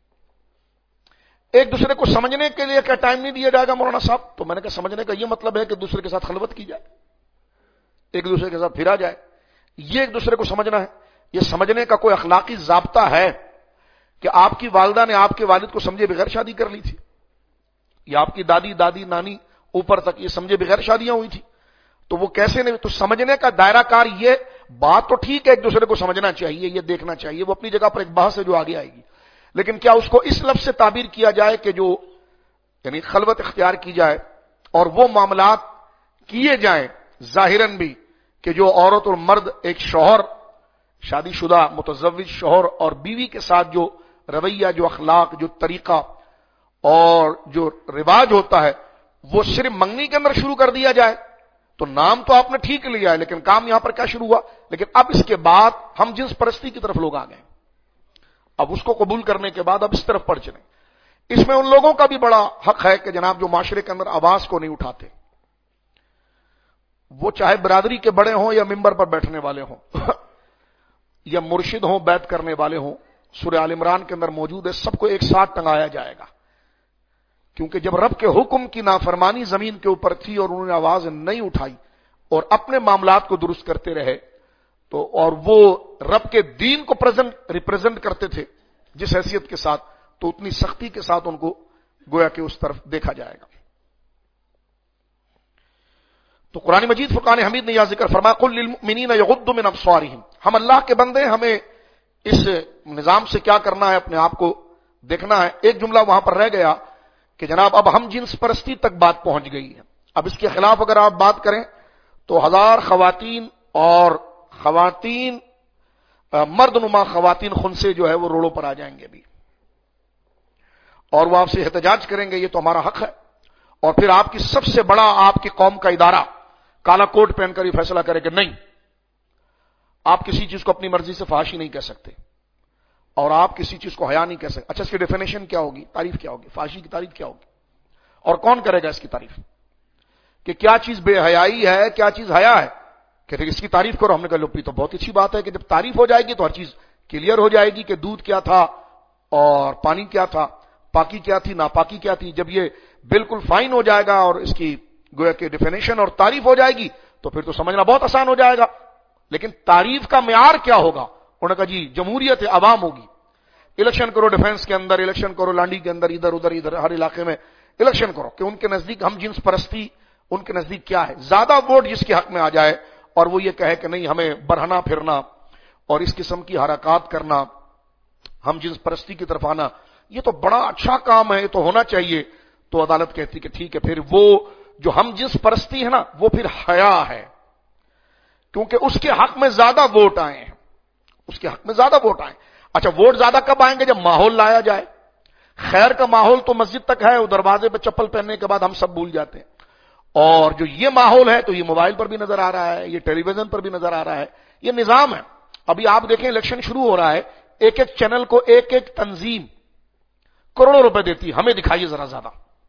ایک دوسرے کو سمجھنے کے لیے کیا ٹائم نہیں دیا جائے گا مولانا صاحب؟ تو میں نے کہا سمجھنے کا یہ مطلب ہے کہ دوسرے کے ساتھ خلوت کی جائے، ایک دوسرے کے ساتھ پھرا جائے، یہ ایک دوسرے کو سمجھنا ہے۔ یہ سمجھنے کا کوئی اخلاقی ضابطہ ہے کہ آپ کی والدہ نے آپ کے والد کو سمجھے بغیر شادی کر لی تھی، یا آپ کی دادی نانی اوپر تک یہ سمجھے بغیر شادیاں ہوئی تھی؟ تو وہ کیسے نہیں؟ تو سمجھنے کا دائرہ کار یہ بات تو ٹھیک ہے، ایک دوسرے کو سمجھنا چاہیے، یہ دیکھنا چاہیے، وہ اپنی جگہ پر ایک بحث ہے جو آگے آئے گی، لیکن کیا اس کو اس لفظ سے تعبیر کیا جائے کہ جو یعنی خلوت اختیار کی جائے اور وہ معاملات کیے جائیں ظاہراً بھی کہ جو عورت اور مرد ایک شوہر، شادی شدہ متزوج شوہر اور بیوی کے ساتھ جو رویہ، جو اخلاق، جو طریقہ اور جو رواج ہوتا ہے وہ صرف منگنی کے اندر شروع کر دیا جائے؟ تو نام تو آپ نے ٹھیک لیا ہے لیکن کام یہاں پر کیا شروع ہوا؟ لیکن اب اس کے بعد ہم جنس پرستی کی طرف لوگ آ گئے، اب اس کو قبول کرنے کے بعد اب اس طرف پڑ چلیں۔ اس میں ان لوگوں کا بھی بڑا حق ہے کہ جناب جو معاشرے کے اندر آواز کو نہیں اٹھاتے، وہ چاہے برادری کے بڑے ہوں یا ممبر پر بیٹھنے والے ہوں یا مرشد ہوں، بیعت کرنے والے ہوں، سورہ آل عمران کے اندر موجود ہے، سب کو ایک ساتھ ٹنگایا جائے گا، کیونکہ جب رب کے حکم کی نافرمانی زمین کے اوپر تھی اور انہوں نے آواز نہیں اٹھائی اور اپنے معاملات کو درست کرتے رہے تو، اور وہ رب کے دین کو ریپرزینٹ کرتے تھے جس حیثیت کے ساتھ، تو اتنی سختی کے ساتھ ان کو گویا کہ اس طرف دیکھا جائے گا۔ تو قرآن مجید فرقان حمید نے یہ ذکر فرمایا قل للمؤمنین یغضوا من ابصارہم، ہم اللہ کے بندے، ہمیں اس نظام سے کیا کرنا ہے؟ اپنے آپ کو دیکھنا ہے۔ ایک جملہ وہاں پر رہ گیا کہ جناب اب ہم جنس پرستی تک بات پہنچ گئی ہے، اب اس کے خلاف اگر آپ بات کریں تو ہزار خواتین اور مرد نما خواتین خن سے جو ہے وہ روڑوں پر آ جائیں گے بھی، اور وہ آپ سے احتجاج کریں گے، یہ تو ہمارا حق ہے۔ اور پھر آپ کی سب سے بڑا آپ کی قوم کا ادارہ کالا کوٹ پہن کر یہ فیصلہ کرے کہ نہیں، آپ کسی چیز کو اپنی مرضی سے فحاشی نہیں کہہ سکتے اور آپ کسی چیز کو حیا نہیں کہہ سکتے۔ اچھا اس کی ڈیفینیشن کیا ہوگی؟ تعریف کیا ہوگی؟ فحاشی کی تعریف کیا ہوگی؟ اور کون کرے گا اس کی تعریف کہ کیا چیز بے حیائی ہے، کیا چیز حیا ہے؟ کہتے اس کی تعریف کرو۔ ہم نے کہا لوپی تو بہت اچھی بات ہے کہ جب تعریف ہو جائے گی تو ہر چیز کلیئر ہو جائے گی کہ دودھ کیا تھا اور پانی کیا تھا، پاکی کیا تھی، ناپاکی کیا تھی۔ جب یہ بالکل فائن ہو جائے گا اور اس کی گویا کہ ڈیفینیشن اور تعریف ہو جائے گی تو پھر تو سمجھنا بہت آسان ہو جائے گا۔ لیکن تعریف کا معیار کیا ہوگا؟ انہوں نے کہا جی جمہوریت عوام ہوگی، الیکشن کرو ڈیفنس کے اندر، الیکشن کرو لانڈی کے اندر، ادھر ادھر ہر علاقے میں الیکشن کرو کہ ان کے نزدیک ہم جنس پرستی ان کے نزدیک کیا ہے۔ زیادہ ووٹ جس کے حق میں آ جائے اور وہ یہ کہے کہ نہیں ہمیں برہنا پھرنا اور اس قسم کی حرکات کرنا ہم جنس پرستی کی طرف آنا یہ تو بڑا اچھا کام ہے، یہ تو ہونا چاہیے. تو عدالت کہتی کہ ٹھیک ہے، پھر وہ جو ہم جنس پرستی ہے نا وہ پھر حیا ہے، کیونکہ اس کے حق میں زیادہ ووٹ آئے ہیں، اس کے حق میں زیادہ ووٹ آئے. اچھا ووٹ زیادہ کب آئیں گے؟ جب ماحول لایا جائے. خیر کا ماحول تو مسجد تک ہے، وہ دروازے پہ چپل پہننے کے بعد ہم سب بھول جاتے ہیں. اور جو یہ ماحول ہے تو یہ موبائل پر بھی نظر آ رہا ہے، یہ ٹیلی ویژن پر بھی نظر آ رہا ہے. یہ نظام ہے. ابھی آپ دیکھیں الیکشن شروع ہو رہا ہے، ایک ایک چینل کو ایک ایک تنظیم کروڑوں روپے دیتی ہے، ہمیں دکھائیے ذرا زیادہ.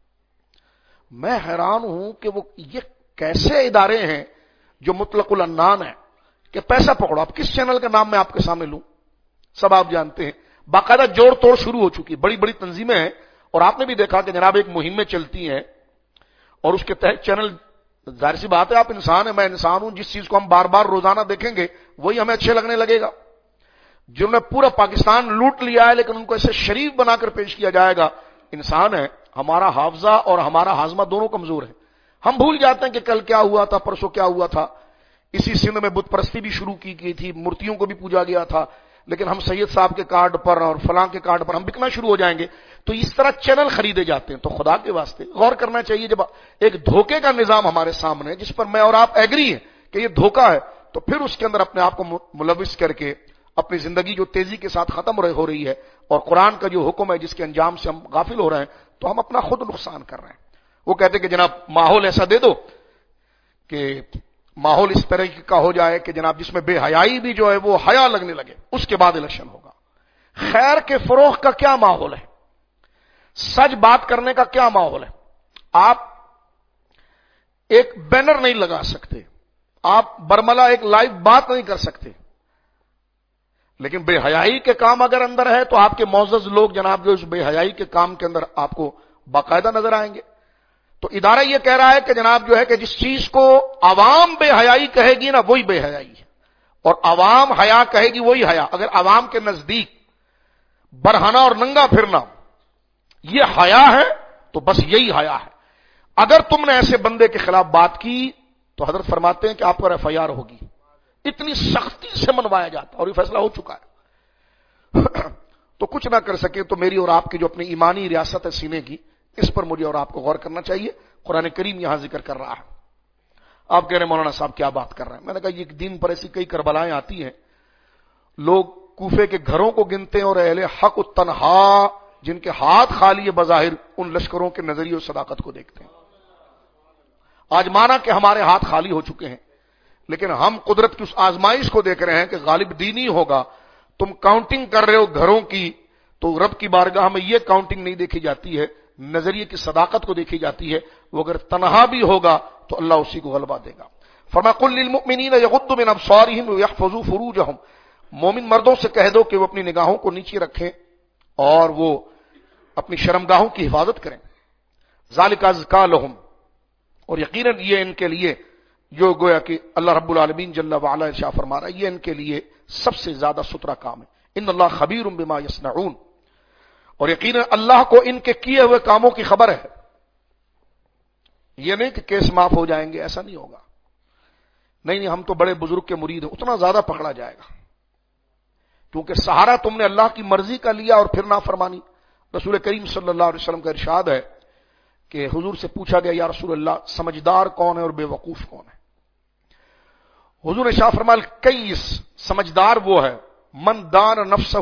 میں حیران ہوں کہ وہ یہ کیسے ادارے ہیں جو مطلق العنان ہیں کہ پیسہ پکڑو. اب کس چینل کا نام میں آپ کے سامنے لوں؟ سب آپ جانتے ہیں. باقاعدہ جوڑ توڑ شروع ہو چکی، بڑی بڑی تنظیمیں ہیں. اور آپ نے بھی دیکھا کہ جناب ایک مہم میں چلتی ہیں اور اس کے تحت چینل، ظاہر سی بات ہے آپ انسان ہیں، میں انسان ہوں، جس چیز کو ہم بار بار روزانہ دیکھیں گے وہی ہمیں اچھے لگنے لگے گا. جنہوں نے پورا پاکستان لوٹ لیا ہے لیکن ان کو ایسے شریف بنا کر پیش کیا جائے گا. انسان ہے، ہمارا حافظہ اور ہمارا ہاضمہ دونوں کمزور ہیں. ہم بھول جاتے ہیں کہ کل کیا ہوا تھا، پرسوں کیا ہوا تھا. اسی سندھ میں بت پرستی بھی شروع کی گئی تھی، مورتیوں کو بھی پوجا گیا تھا. لیکن ہم سید صاحب کے کارڈ پر اور فلاں کے کارڈ پر ہم بکنا شروع ہو جائیں گے. تو اس طرح چینل خریدے جاتے ہیں. تو خدا کے واسطے غور کرنا چاہیے. جب ایک دھوکے کا نظام ہمارے سامنے ہے جس پر میں اور آپ ایگری ہیں کہ یہ دھوکہ ہے، تو پھر اس کے اندر اپنے آپ کو ملوث کر کے اپنی زندگی جو تیزی کے ساتھ ختم ہو رہی ہے اور قرآن کا جو حکم ہے جس کے انجام سے ہم غافل ہو رہے ہیں، تو ہم اپنا خود نقصان کر رہے ہیں. وہ کہتے کہ جناب ماحول ایسا دے دو کہ ماحول اس طرح کا ہو جائے کہ جناب جس میں بے حیائی بھی جو ہے وہ حیا لگنے لگے، اس کے بعد الیکشن ہوگا. خیر کے فروغ کا کیا ماحول ہے؟ سچ بات کرنے کا کیا ماحول ہے؟ آپ ایک بینر نہیں لگا سکتے، آپ برملا ایک لائیو بات نہیں کر سکتے، لیکن بے حیائی کے کام اگر اندر ہے تو آپ کے معزز لوگ جناب جو اس بے حیائی کے کام کے اندر آپ کو باقاعدہ نظر آئیں گے. تو ادارہ یہ کہہ رہا ہے کہ جناب جو ہے کہ جس چیز کو عوام بے حیائی کہے گی نا وہی بے حیائی ہے، اور عوام حیا کہے گی وہی حیا. اگر عوام کے نزدیک برہنہ اور ننگا پھرنا یہ حیا ہے تو بس یہی حیا ہے. اگر تم نے ایسے بندے کے خلاف بات کی تو حضرت فرماتے ہیں کہ آپ پر ایف آئی آر ہوگی. اتنی سختی سے منوایا جاتا اور یہ فیصلہ ہو چکا ہے. تو کچھ نہ کر سکے تو میری اور آپ کی جو اپنی ایمانی ریاست ہے سینے کی، اس پر مجھے اور آپ کو غور کرنا چاہیے. قرآن کریم یہاں ذکر کر رہا ہے. آپ کہہ رہے ہیں مولانا صاحب کیا بات کر رہے ہیں؟ میں نے کہا یہ دین پر ایسی کئی کربلائیں آتی ہیں، لوگ کوفے کے گھروں کو گنتے ہیں اور اہل حق تنہا جن کے ہاتھ خالی بظاہر ان لشکروں کے نظریے و صداقت کو دیکھتے ہیں. آج مانا کہ ہمارے ہاتھ خالی ہو چکے ہیں، لیکن ہم قدرت کی اس آزمائش کو دیکھ رہے ہیں کہ غالب دینی ہوگا. تم کاؤنٹنگ کر رہے ہو گھروں کی، تو رب کی بارگاہ میں یہ کاؤنٹنگ نہیں دیکھی جاتی ہے، نظریے کی صداقت کو دیکھی جاتی ہے. وہ اگر تنہا بھی ہوگا تو اللہ اسی کو غلبہ دے گا. فرمایا قل للمؤمنین یغضوا من ابصارهم ويحفظوا فروجهم، مومن مردوں سے کہہ دو کہ وہ اپنی نگاہوں کو نیچے رکھیں اور وہ اپنی شرمگاہوں کی حفاظت کریں. ذالک ازکا لہم، اور یقیناً یہ ان کے لیے جو گویا کہ اللہ رب العالمین جل وعلا ارشاد فرما رہا ہے یہ ان کے لیے سب سے زیادہ ستھرا کام ہے. ان اللہ خبیر بما یصنعون، اور یقیناً اللہ کو ان کے کیے ہوئے کاموں کی خبر ہے. یہ نہیں کہ کیس معاف ہو جائیں گے، ایسا نہیں ہوگا. نہیں ہم تو بڑے بزرگ کے مرید ہیں، اتنا زیادہ پکڑا جائے گا، کیونکہ سہارا تم نے اللہ کی مرضی کا لیا اور پھر نافرمانی. رسول کریم صلی اللہ علیہ وسلم کا ارشاد ہے کہ حضور سے پوچھا گیا یا رسول اللہ سمجھدار کون ہے اور بے وقوف کون ہے؟ حضور نے شاہ فرمایا کئیس، سمجھدار وہ ہے من دان نفسہ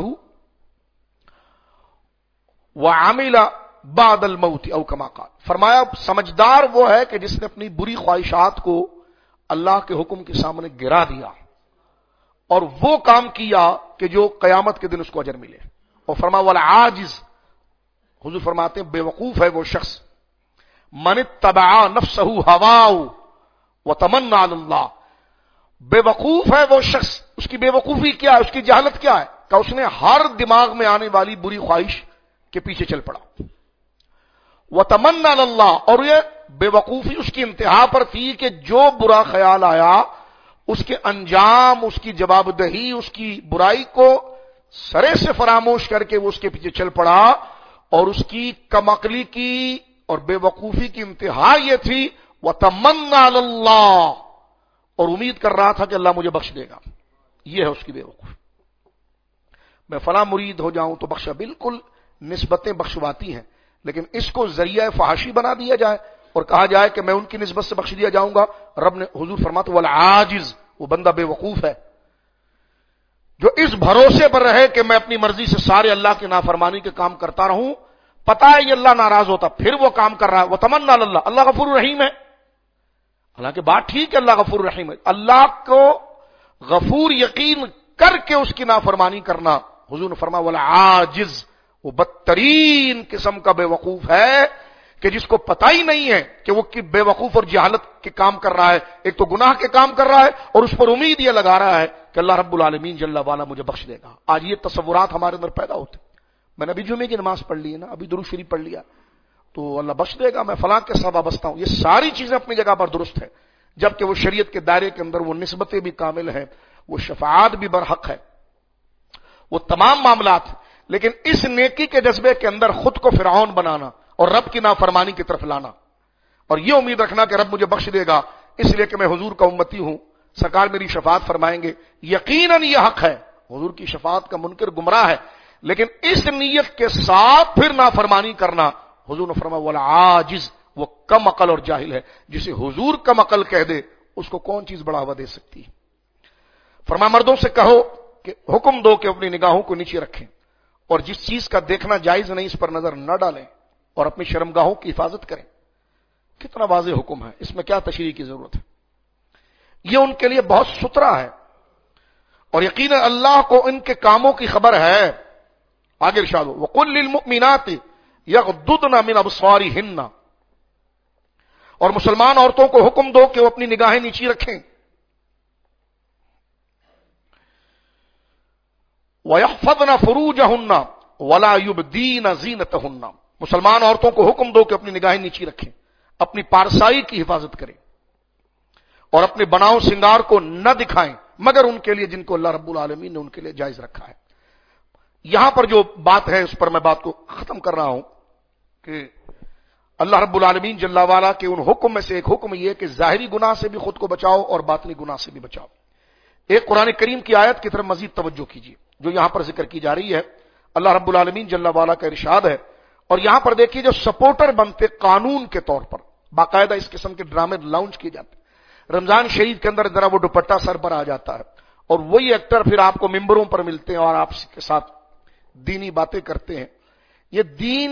وعمل بعد الموت او کما قال. فرمایا سمجھدار وہ ہے کہ جس نے اپنی بری خواہشات کو اللہ کے حکم کے سامنے گرا دیا اور وہ کام کیا کہ جو قیامت کے دن اس کو اجر ملے. اور فرمایا والعاجز، حضور فرماتے ہیں بے وقوف ہے وہ شخص من اتبع نفسہ ہواہ وتمنى علی اللہ. بے وقوف ہے وہ شخص، اس کی بے وقوفی کیا ہے، اس کی جہالت کیا ہے کہ اس نے ہر دماغ میں آنے والی بری خواہش کے پیچھے چل پڑا. وتمنى علی اللہ، اور یہ بے وقوفی اس کی انتہا پر تھی کہ جو برا خیال آیا اس کے انجام، اس کی جواب دہی، اس کی برائی کو سرے سے فراموش کر کے وہ اس کے پیچھے چل پڑا. اور اس کی کم عقلی کی اور بے وقوفی کی انتہا یہ تھی وتمنى علی اللہ، اور امید کر رہا تھا کہ اللہ مجھے بخش دے گا. یہ ہے اس کی بے وقوفی. میں فلاں مرید ہو جاؤں تو بخشا، بالکل نسبتیں بخشواتی ہیں، لیکن اس کو ذریعہ فحاشی بنا دیا جائے اور کہا جائے کہ میں ان کی نسبت سے بخش دیا جاؤں گا. رب نے حضور فرماتے والعاجز، وہ بندہ بے وقوف ہے جو اس بھروسے پر رہے کہ میں اپنی مرضی سے سارے اللہ کی نافرمانی کے کام کرتا رہوں، پتا ہے یہ اللہ ناراض ہوتا پھر وہ کام کر رہا ہے. وہ تمنا اللہ، اللہ غفور رحیم ہے. حالانکہ بات ٹھیک ہے اللہ غفور رحیم ہے، اللہ کو غفور یقین کر کے اس کی نافرمانی کرنا، حضور نے فرمایا والعاجز، وہ بدترین قسم کا بے وقوف ہے کہ جس کو پتہ ہی نہیں ہے کہ وہ بے وقوف اور جہالت کے کام کر رہا ہے. ایک تو گناہ کے کام کر رہا ہے اور اس پر امید یہ لگا رہا ہے کہ اللہ رب العالمین جل وعلا مجھے بخش دے گا. آج یہ تصورات ہمارے اندر پیدا ہوتے. میں نے ابھی جمعے کی نماز پڑھ لی ہے نا، ابھی درود شریف پڑھ لیا تو اللہ بخش دے گا، میں فلاں کے ساتھ وابستہ ہوں. یہ ساری چیزیں اپنی جگہ پر درست ہے، جبکہ وہ شریعت کے دائرے کے اندر وہ نسبتیں بھی کامل ہیں، وہ شفاعت بھی برحق ہے، وہ تمام معاملات. لیکن اس نیکی کے جذبے کے اندر خود کو فرعون بنانا اور رب کی نافرمانی کی طرف لانا اور یہ امید رکھنا کہ رب مجھے بخش دے گا اس لیے کہ میں حضور کا امتی ہوں، سرکار میری شفاعت فرمائیں گے، یقیناً یہ حق ہے. حضور کی شفاعت کا منکر گمراہ ہے، لیکن اس نیت کے ساتھ پھر نافرمانی کرنا، حضور نے فرمایا والعاجز، وہ کم عقل اور جاہل ہے. جسے حضور کم عقل کہہ دے اس کو کون چیز بڑھاوا دے سکتی ہے. فرمایا مردوں سے کہو کہ حکم دو کہ اپنی نگاہوں کو نیچے رکھیں اور جس چیز کا دیکھنا جائز نہیں اس پر نظر نہ ڈالیں اور اپنی شرمگاہوں کی حفاظت کریں. کتنا واضح حکم ہے، اس میں کیا تشریح کی ضرورت ہے. یہ ان کے لیے بہت ستھرا ہے اور یقیناً اللہ کو ان کے کاموں کی خبر ہے. آگے ارشاد ہو وَقُلْ لِلْمُؤْمِنَاتِ يَغْضُضْنَ مِنْ أَبْصَارِهِنَّ، اور مسلمان عورتوں کو حکم دو کہ وہ اپنی نگاہیں نیچی رکھیں. وَيَحْفَظْنَ فُرُوجَهُنَّ وَلَا يُبْدِينَ زِينَتَهُنَّ، مسلمان عورتوں کو حکم دو کہ اپنی نگاہیں نیچی رکھیں، اپنی پارسائی کی حفاظت کریں اور اپنے بناؤ سنگار کو نہ دکھائیں مگر ان کے لیے جن کو اللہ رب العالمین نے ان کے لیے جائز رکھا ہے. یہاں پر جو بات ہے اس پر میں بات کو ختم کر رہا ہوں کہ اللہ رب العالمین جل وعلا کے ان حکم میں سے ایک حکم یہ کہ ظاہری گناہ سے بھی خود کو بچاؤ اور باطنی گناہ سے بھی بچاؤ. ایک قرآن کریم کی آیت کی طرف مزید توجہ کیجیے جو یہاں پر ذکر کی جا رہی ہے. اللہ رب العالمین جل وعلا کا ارشاد ہے، اور یہاں پر دیکھیے جو سپورٹر بنتے قانون کے طور پر باقاعدہ اس قسم کے ڈرامے لانچ کیے جاتے ہیں. رمضان شریف کے اندر ذرا وہ دوپٹہ سر پر آ جاتا ہے اور وہی ایکٹر پھر آپ کو ممبروں پر ملتے ہیں اور آپ کے ساتھ دینی باتیں کرتے ہیں. یہ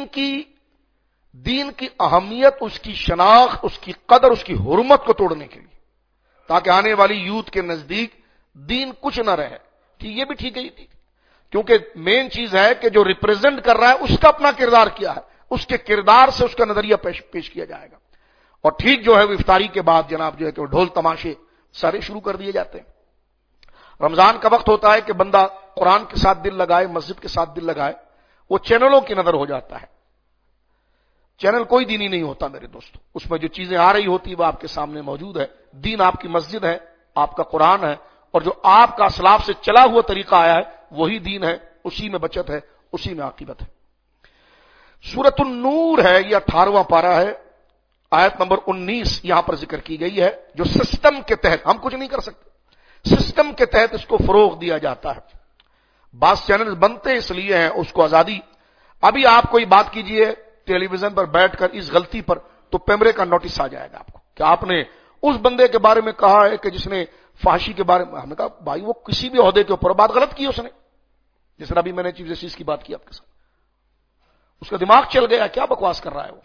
دین کی اہمیت، اس کی شناخت، اس کی قدر، اس کی حرمت کو توڑنے کے لیے، تاکہ آنے والی یوتھ کے نزدیک دین کچھ نہ رہے. یہ بھی ٹھیک ہے، یہ ٹھیک، کیونکہ مین چیز ہے کہ جو ریپریزنٹ کر رہا ہے اس کا اپنا کردار کیا ہے، اس کے کردار سے اس کا نظریہ پیش کیا جائے گا. اور ٹھیک جو ہے وہ افطاری کے بعد جناب جو ہے کہ ڈھول تماشے سارے شروع کر دیے جاتے ہیں. رمضان کا وقت ہوتا ہے کہ بندہ قرآن کے ساتھ دل لگائے، مسجد کے ساتھ دل لگائے، وہ چینلوں کی نظر ہو جاتا ہے. چینل کوئی دینی نہیں ہوتا میرے دوستو، اس میں جو چیزیں آ رہی ہوتی وہ آپ کے سامنے موجود ہے. دین آپ کی مسجد ہے، آپ کا قرآن ہے، اور جو آپ کا اسلاف سے چلا ہوا طریقہ آیا ہے وہی دین ہے، اسی میں بچت ہے، اسی میں عاقبت ہے. سورۃ النور ہے، یہ 18واں پارہ ہے، آیت نمبر 19 یہاں پر ذکر کی گئی ہے. جو سسٹم کے تحت ہم کچھ نہیں کر سکتے، سسٹم کے تحت اس کو فروغ دیا جاتا ہے. بعض چینل بنتے اس لیے ہیں، اس کو آزادی. ابھی آپ کوئی بات کیجئے ٹیلی ویژن پر بیٹھ کر اس غلطی پر تو پیمرے کا نوٹس آ جائے گا آپ کو کہ آپ نے اس بندے کے بارے میں کہا ہے کہ جس نے فحاشی کے بارے میں. ہم نے کہا بھائی وہ کسی بھی عہدے کے اوپر بات غلط کی اس نے، جس طرح ابھی میں نے چیف جسٹس کی بات کی آپ کے ساتھ، اس کا دماغ چل گیا کیا بکواس کر رہا ہے وہ.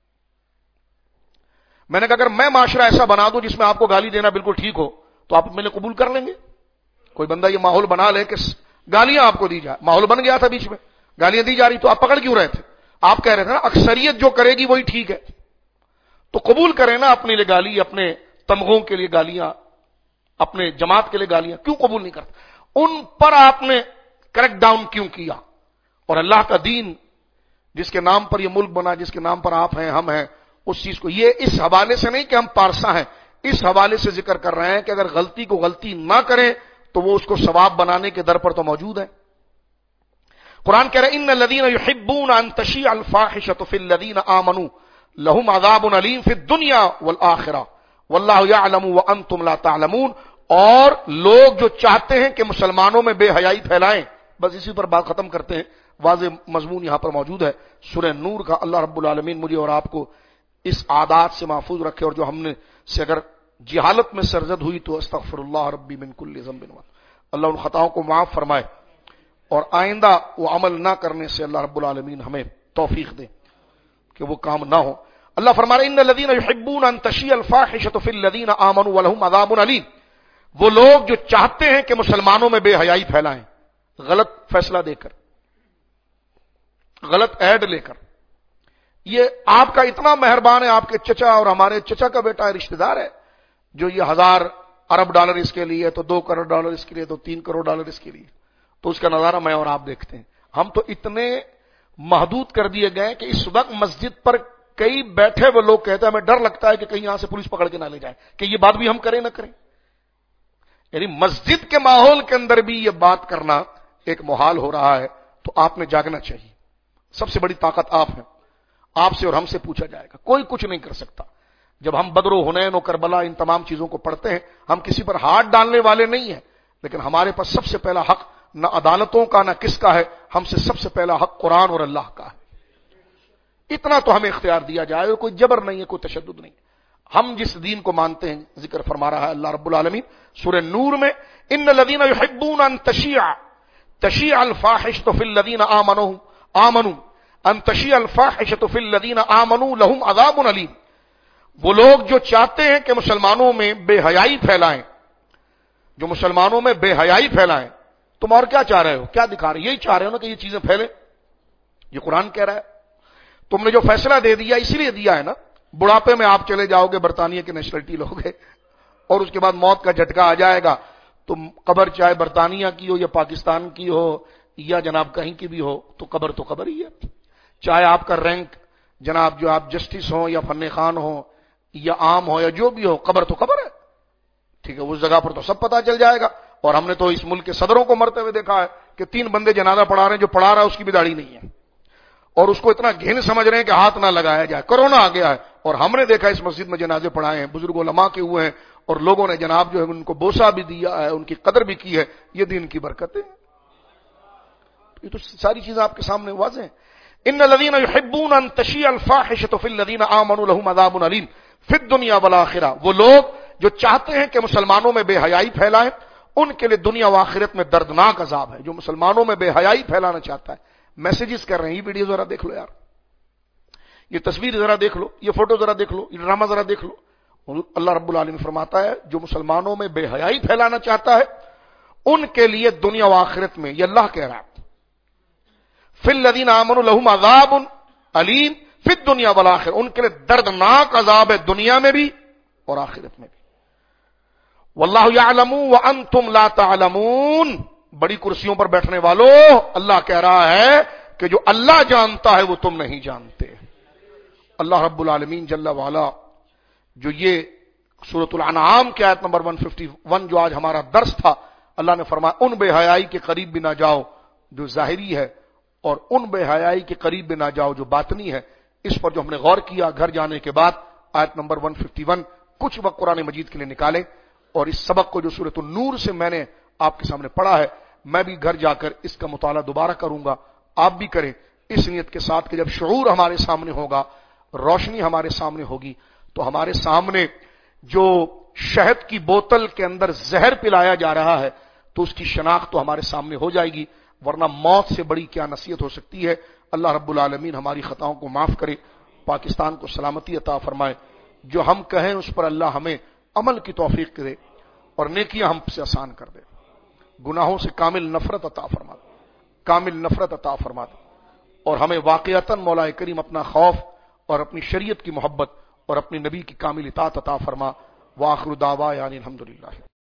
میں نے کہا اگر میں معاشرہ ایسا بنا دوں جس میں آپ کو گالی دینا بالکل ٹھیک ہو تو آپ میرے قبول کر لیں گے؟ کوئی بندہ یہ ماحول بنا لے کہ گالیاں آپ کو دی جائے، ماحول بن گیا تھا بیچ میں گالیاں دی جا رہی تو آپ پکڑ کیوں رہے تھے؟ آپ کہہ رہے تھے نا اکثریت جو کرے گی وہی ٹھیک ہے، تو قبول کریں نا اپنے لیے گالی، اپنے تمغوں کے لیے گالیاں، اپنے جماعت کے لیے گالیاں کیوں قبول نہیں کرتے؟ ان پر آپ نے کریک ڈاؤن کیوں کیا؟ اور اللہ کا دین جس کے نام پر یہ ملک بنا، جس کے نام پر آپ ہیں ہم ہیں، اس چیز کو یہ اس حوالے سے نہیں کہ ہم پارسا ہیں، اس حوالے سے ذکر کر رہے ہیں کہ اگر غلطی کو غلطی نہ کریں تو وہ اس کو ثواب بنانے کے در پر تو موجود ہے. قرآن کہہ رہے ہیں ان الذین یحبون ان تشیع الفاحشۃ فی الذین آمنوا لہم عذاب علیم فی الدنیا والآخرہ واللہ یعلم وانتم لا تعلمون. اور لوگ جو چاہتے ہیں کہ مسلمانوں میں بے حیائی پھیلائیں، بس اسی پر بات ختم کرتے ہیں. واضح مضمون یہاں پر موجود ہے سورہ نور کا. اللہ رب العالمین مجھے اور آپ کو اس عادات سے محفوظ رکھے, اور جو ہم نے سے اگر جہالت میں سرزد ہوئی تو استغفر اللہ ربی من کل ذنب, اللہ ان خطاؤں کو معاف فرمائے, اور آئندہ وہ عمل نہ کرنے سے اللہ رب العالمین ہمیں توفیق دے کہ وہ کام نہ ہو. اللہ فرما رہا ہے ان الذین یحبون ان تشیع الفاحشۃ فی الذین آمنوا ولہم عذاب علیم. وہ لوگ جو چاہتے ہیں کہ مسلمانوں میں بے حیائی پھیلائیں, غلط فیصلہ دے کر, غلط ایڈ لے کر. یہ آپ کا اتنا مہربان ہے, آپ کے چچا اور ہمارے چچا کا بیٹا رشتہ دار ہے, جو یہ 1000 ارب ڈالر اس کے لیے, تو 2 کروڑ ڈالر اس کے لیے, تو 3 کروڑ ڈالر اس کے لیے, تو اس کا نظارہ میں اور آپ دیکھتے ہیں. ہم تو اتنے محدود کر دیے گئے کہ اس وقت مسجد پر کئی بیٹھے ہوئے لوگ کہتے ہیں ہمیں ڈر لگتا ہے کہ کہیں یہاں سے پولیس پکڑ کے نہ لے جائے, کہ یہ بات بھی ہم کریں نہ کریں. یعنی مسجد کے ماحول کے اندر بھی یہ بات کرنا ایک محال ہو رہا ہے. تو آپ نے جاگنا چاہیے. سب سے بڑی طاقت آپ ہیں, آپ سے اور ہم سے پوچھا جائے گا, کوئی کچھ نہیں کر سکتا. جب ہم بدر و حنین و کربلا ان تمام چیزوں کو پڑھتے ہیں, ہم کسی پر ہاتھ ڈالنے والے نہیں ہیں, لیکن ہمارے پاس سب سے پہلا حق نہ عدالتوں کا نہ کس کا ہے, ہم سے سب سے پہلا حق قرآن اور اللہ کا ہے. اتنا تو ہمیں اختیار دیا جائے, کوئی جبر نہیں ہے, کوئی تشدد نہیں. ہم جس دین کو مانتے ہیں, ذکر فرما رہا ہے اللہ رب العالمین سورہ نور میں, ان الذین یحبون ان تشیع الفاحشۃ فی الذین آمنوا ان تشیع الفاحشۃ فی الذین آمنوا لہم عذاب علیم. وہ لوگ جو چاہتے ہیں کہ مسلمانوں میں بے حیائی پھیلائیں, جو مسلمانوں میں بے حیائی پھیلائیں. تم اور کیا چاہ رہے ہو, کیا دکھا رہے ہو؟ یہی چاہ رہے ہو نا کہ یہ چیزیں پھیلیں. یہ قرآن کہہ رہا ہے. تم نے جو فیصلہ دے دیا اسی لیے دیا ہے نا. بڑھاپے میں آپ چلے جاؤ گے, برطانیہ کی نیشنلٹی لوگے, اور اس کے بعد موت کا جھٹکا آ جائے گا. تم قبر چاہے برطانیہ کی ہو یا پاکستان کی ہو یا جناب کہیں کی بھی ہو, تو قبر ہی ہے. چاہے آپ کا رینک جناب جو آپ جسٹس ہو یا فن خان ہو یا عام ہو یا جو بھی ہو, قبر ہے. ٹھیک ہے, اس جگہ پر تو سب پتہ چل جائے گا. اور ہم نے تو اس ملک کے صدروں کو مرتے ہوئے دیکھا ہے کہ 3 بندے جنازہ پڑھا رہے ہیں, جو پڑھا رہا ہے اس کی بھی داڑھی نہیں ہے, اور اس کو اتنا گھن سمجھ رہے ہیں کہ ہاتھ نہ لگایا جائے. کرونا آ گیا ہے, اور ہم نے دیکھا اس مسجد میں جنازے پڑھائے ہیں, بزرگ علماء کے ہوئے ہیں, اور لوگوں نے جناب جو ہے ان کو بوسہ بھی دیا ہے, ان کی قدر بھی کی ہے. یہ دین کی برکت ہے. یہ تو ساری چیزیں آپ کے سامنے واضح ہیں. ان الذین یحبون ان تشیع الفاحشۃ فی الذین آمنوا لہم عذاب علیم فی الدنیا والآخرہ. وہ لوگ جو چاہتے ہیں کہ مسلمانوں میں بے حیائی پھیلائیں, ان کے لیے دنیا و آخرت میں دردناک عذاب ہے. جو مسلمانوں میں بے حیائی پھیلانا چاہتا ہے, میسیجز کر رہے ہیں, یہ ویڈیو ذرا دیکھ لو یار, یہ تصویر ذرا دیکھ لو, یہ فوٹو ذرا دیکھ لو, یہ ڈرامہ ذرا دیکھ لو. اللہ رب العالمین فرماتا ہے جو مسلمانوں میں بے حیائی پھیلانا چاہتا ہے ان کے لیے دنیا و آخرت میں, یہ اللہ کہہ رہا ہے, فی الذین آمنوا لہم عذاب علیم فی الدنیا والآخرہ. ان کے لیے دردناک عذاب ہے دنیا میں بھی اور آخرت میں بھی. واللہ یعلم وانتم لا تعلمون. بڑی کرسیوں پر بیٹھنے والوں, اللہ کہہ رہا ہے کہ جو اللہ جانتا ہے وہ تم نہیں جانتے. اللہ رب العالمین جل وعلا جو یہ سورۃ الانعام کی آیت نمبر 151 جو آج ہمارا درس تھا, اللہ نے فرمایا ان بے حیائی کے قریب بھی نہ جاؤ جو ظاہری ہے, اور ان بے حیائی کے قریب بھی نہ جاؤ جو باطنی ہے. اس پر جو ہم نے غور کیا گھر جانے کے بعد آیت نمبر 151 کچھ وقت قرآن مجید کے لیے نکالیں, اور اس سبق کو جو سورۃ النور سے میں نے آپ کے سامنے پڑھا ہے, میں بھی گھر جا کر اس کا مطالعہ دوبارہ کروں گا, آپ بھی کریں, اس نیت کے ساتھ کہ جب شعور ہمارے سامنے ہوگا, روشنی ہمارے سامنے ہوگی, تو ہمارے سامنے جو شہد کی بوتل کے اندر زہر پلایا جا رہا ہے تو اس کی شناخت تو ہمارے سامنے ہو جائے گی, ورنہ موت سے بڑی کیا نصیحت ہو سکتی ہے. اللہ رب العالمین ہماری خطاؤں کو معاف کرے, پاکستان کو سلامتی عطا فرمائے. جو ہم کہیں اس پر اللہ ہمیں عمل کی توفیق دے اور نیکیاں ہم سے آسان کر دے. گناہوں سے کامل نفرت عطا فرما دے, اور ہمیں واقعتاً مولا کریم اپنا خوف اور اپنی شریعت کی محبت اور اپنے نبی کی کامل اطاعت عطا فرما. وآخر دعوانا الحمدللہ.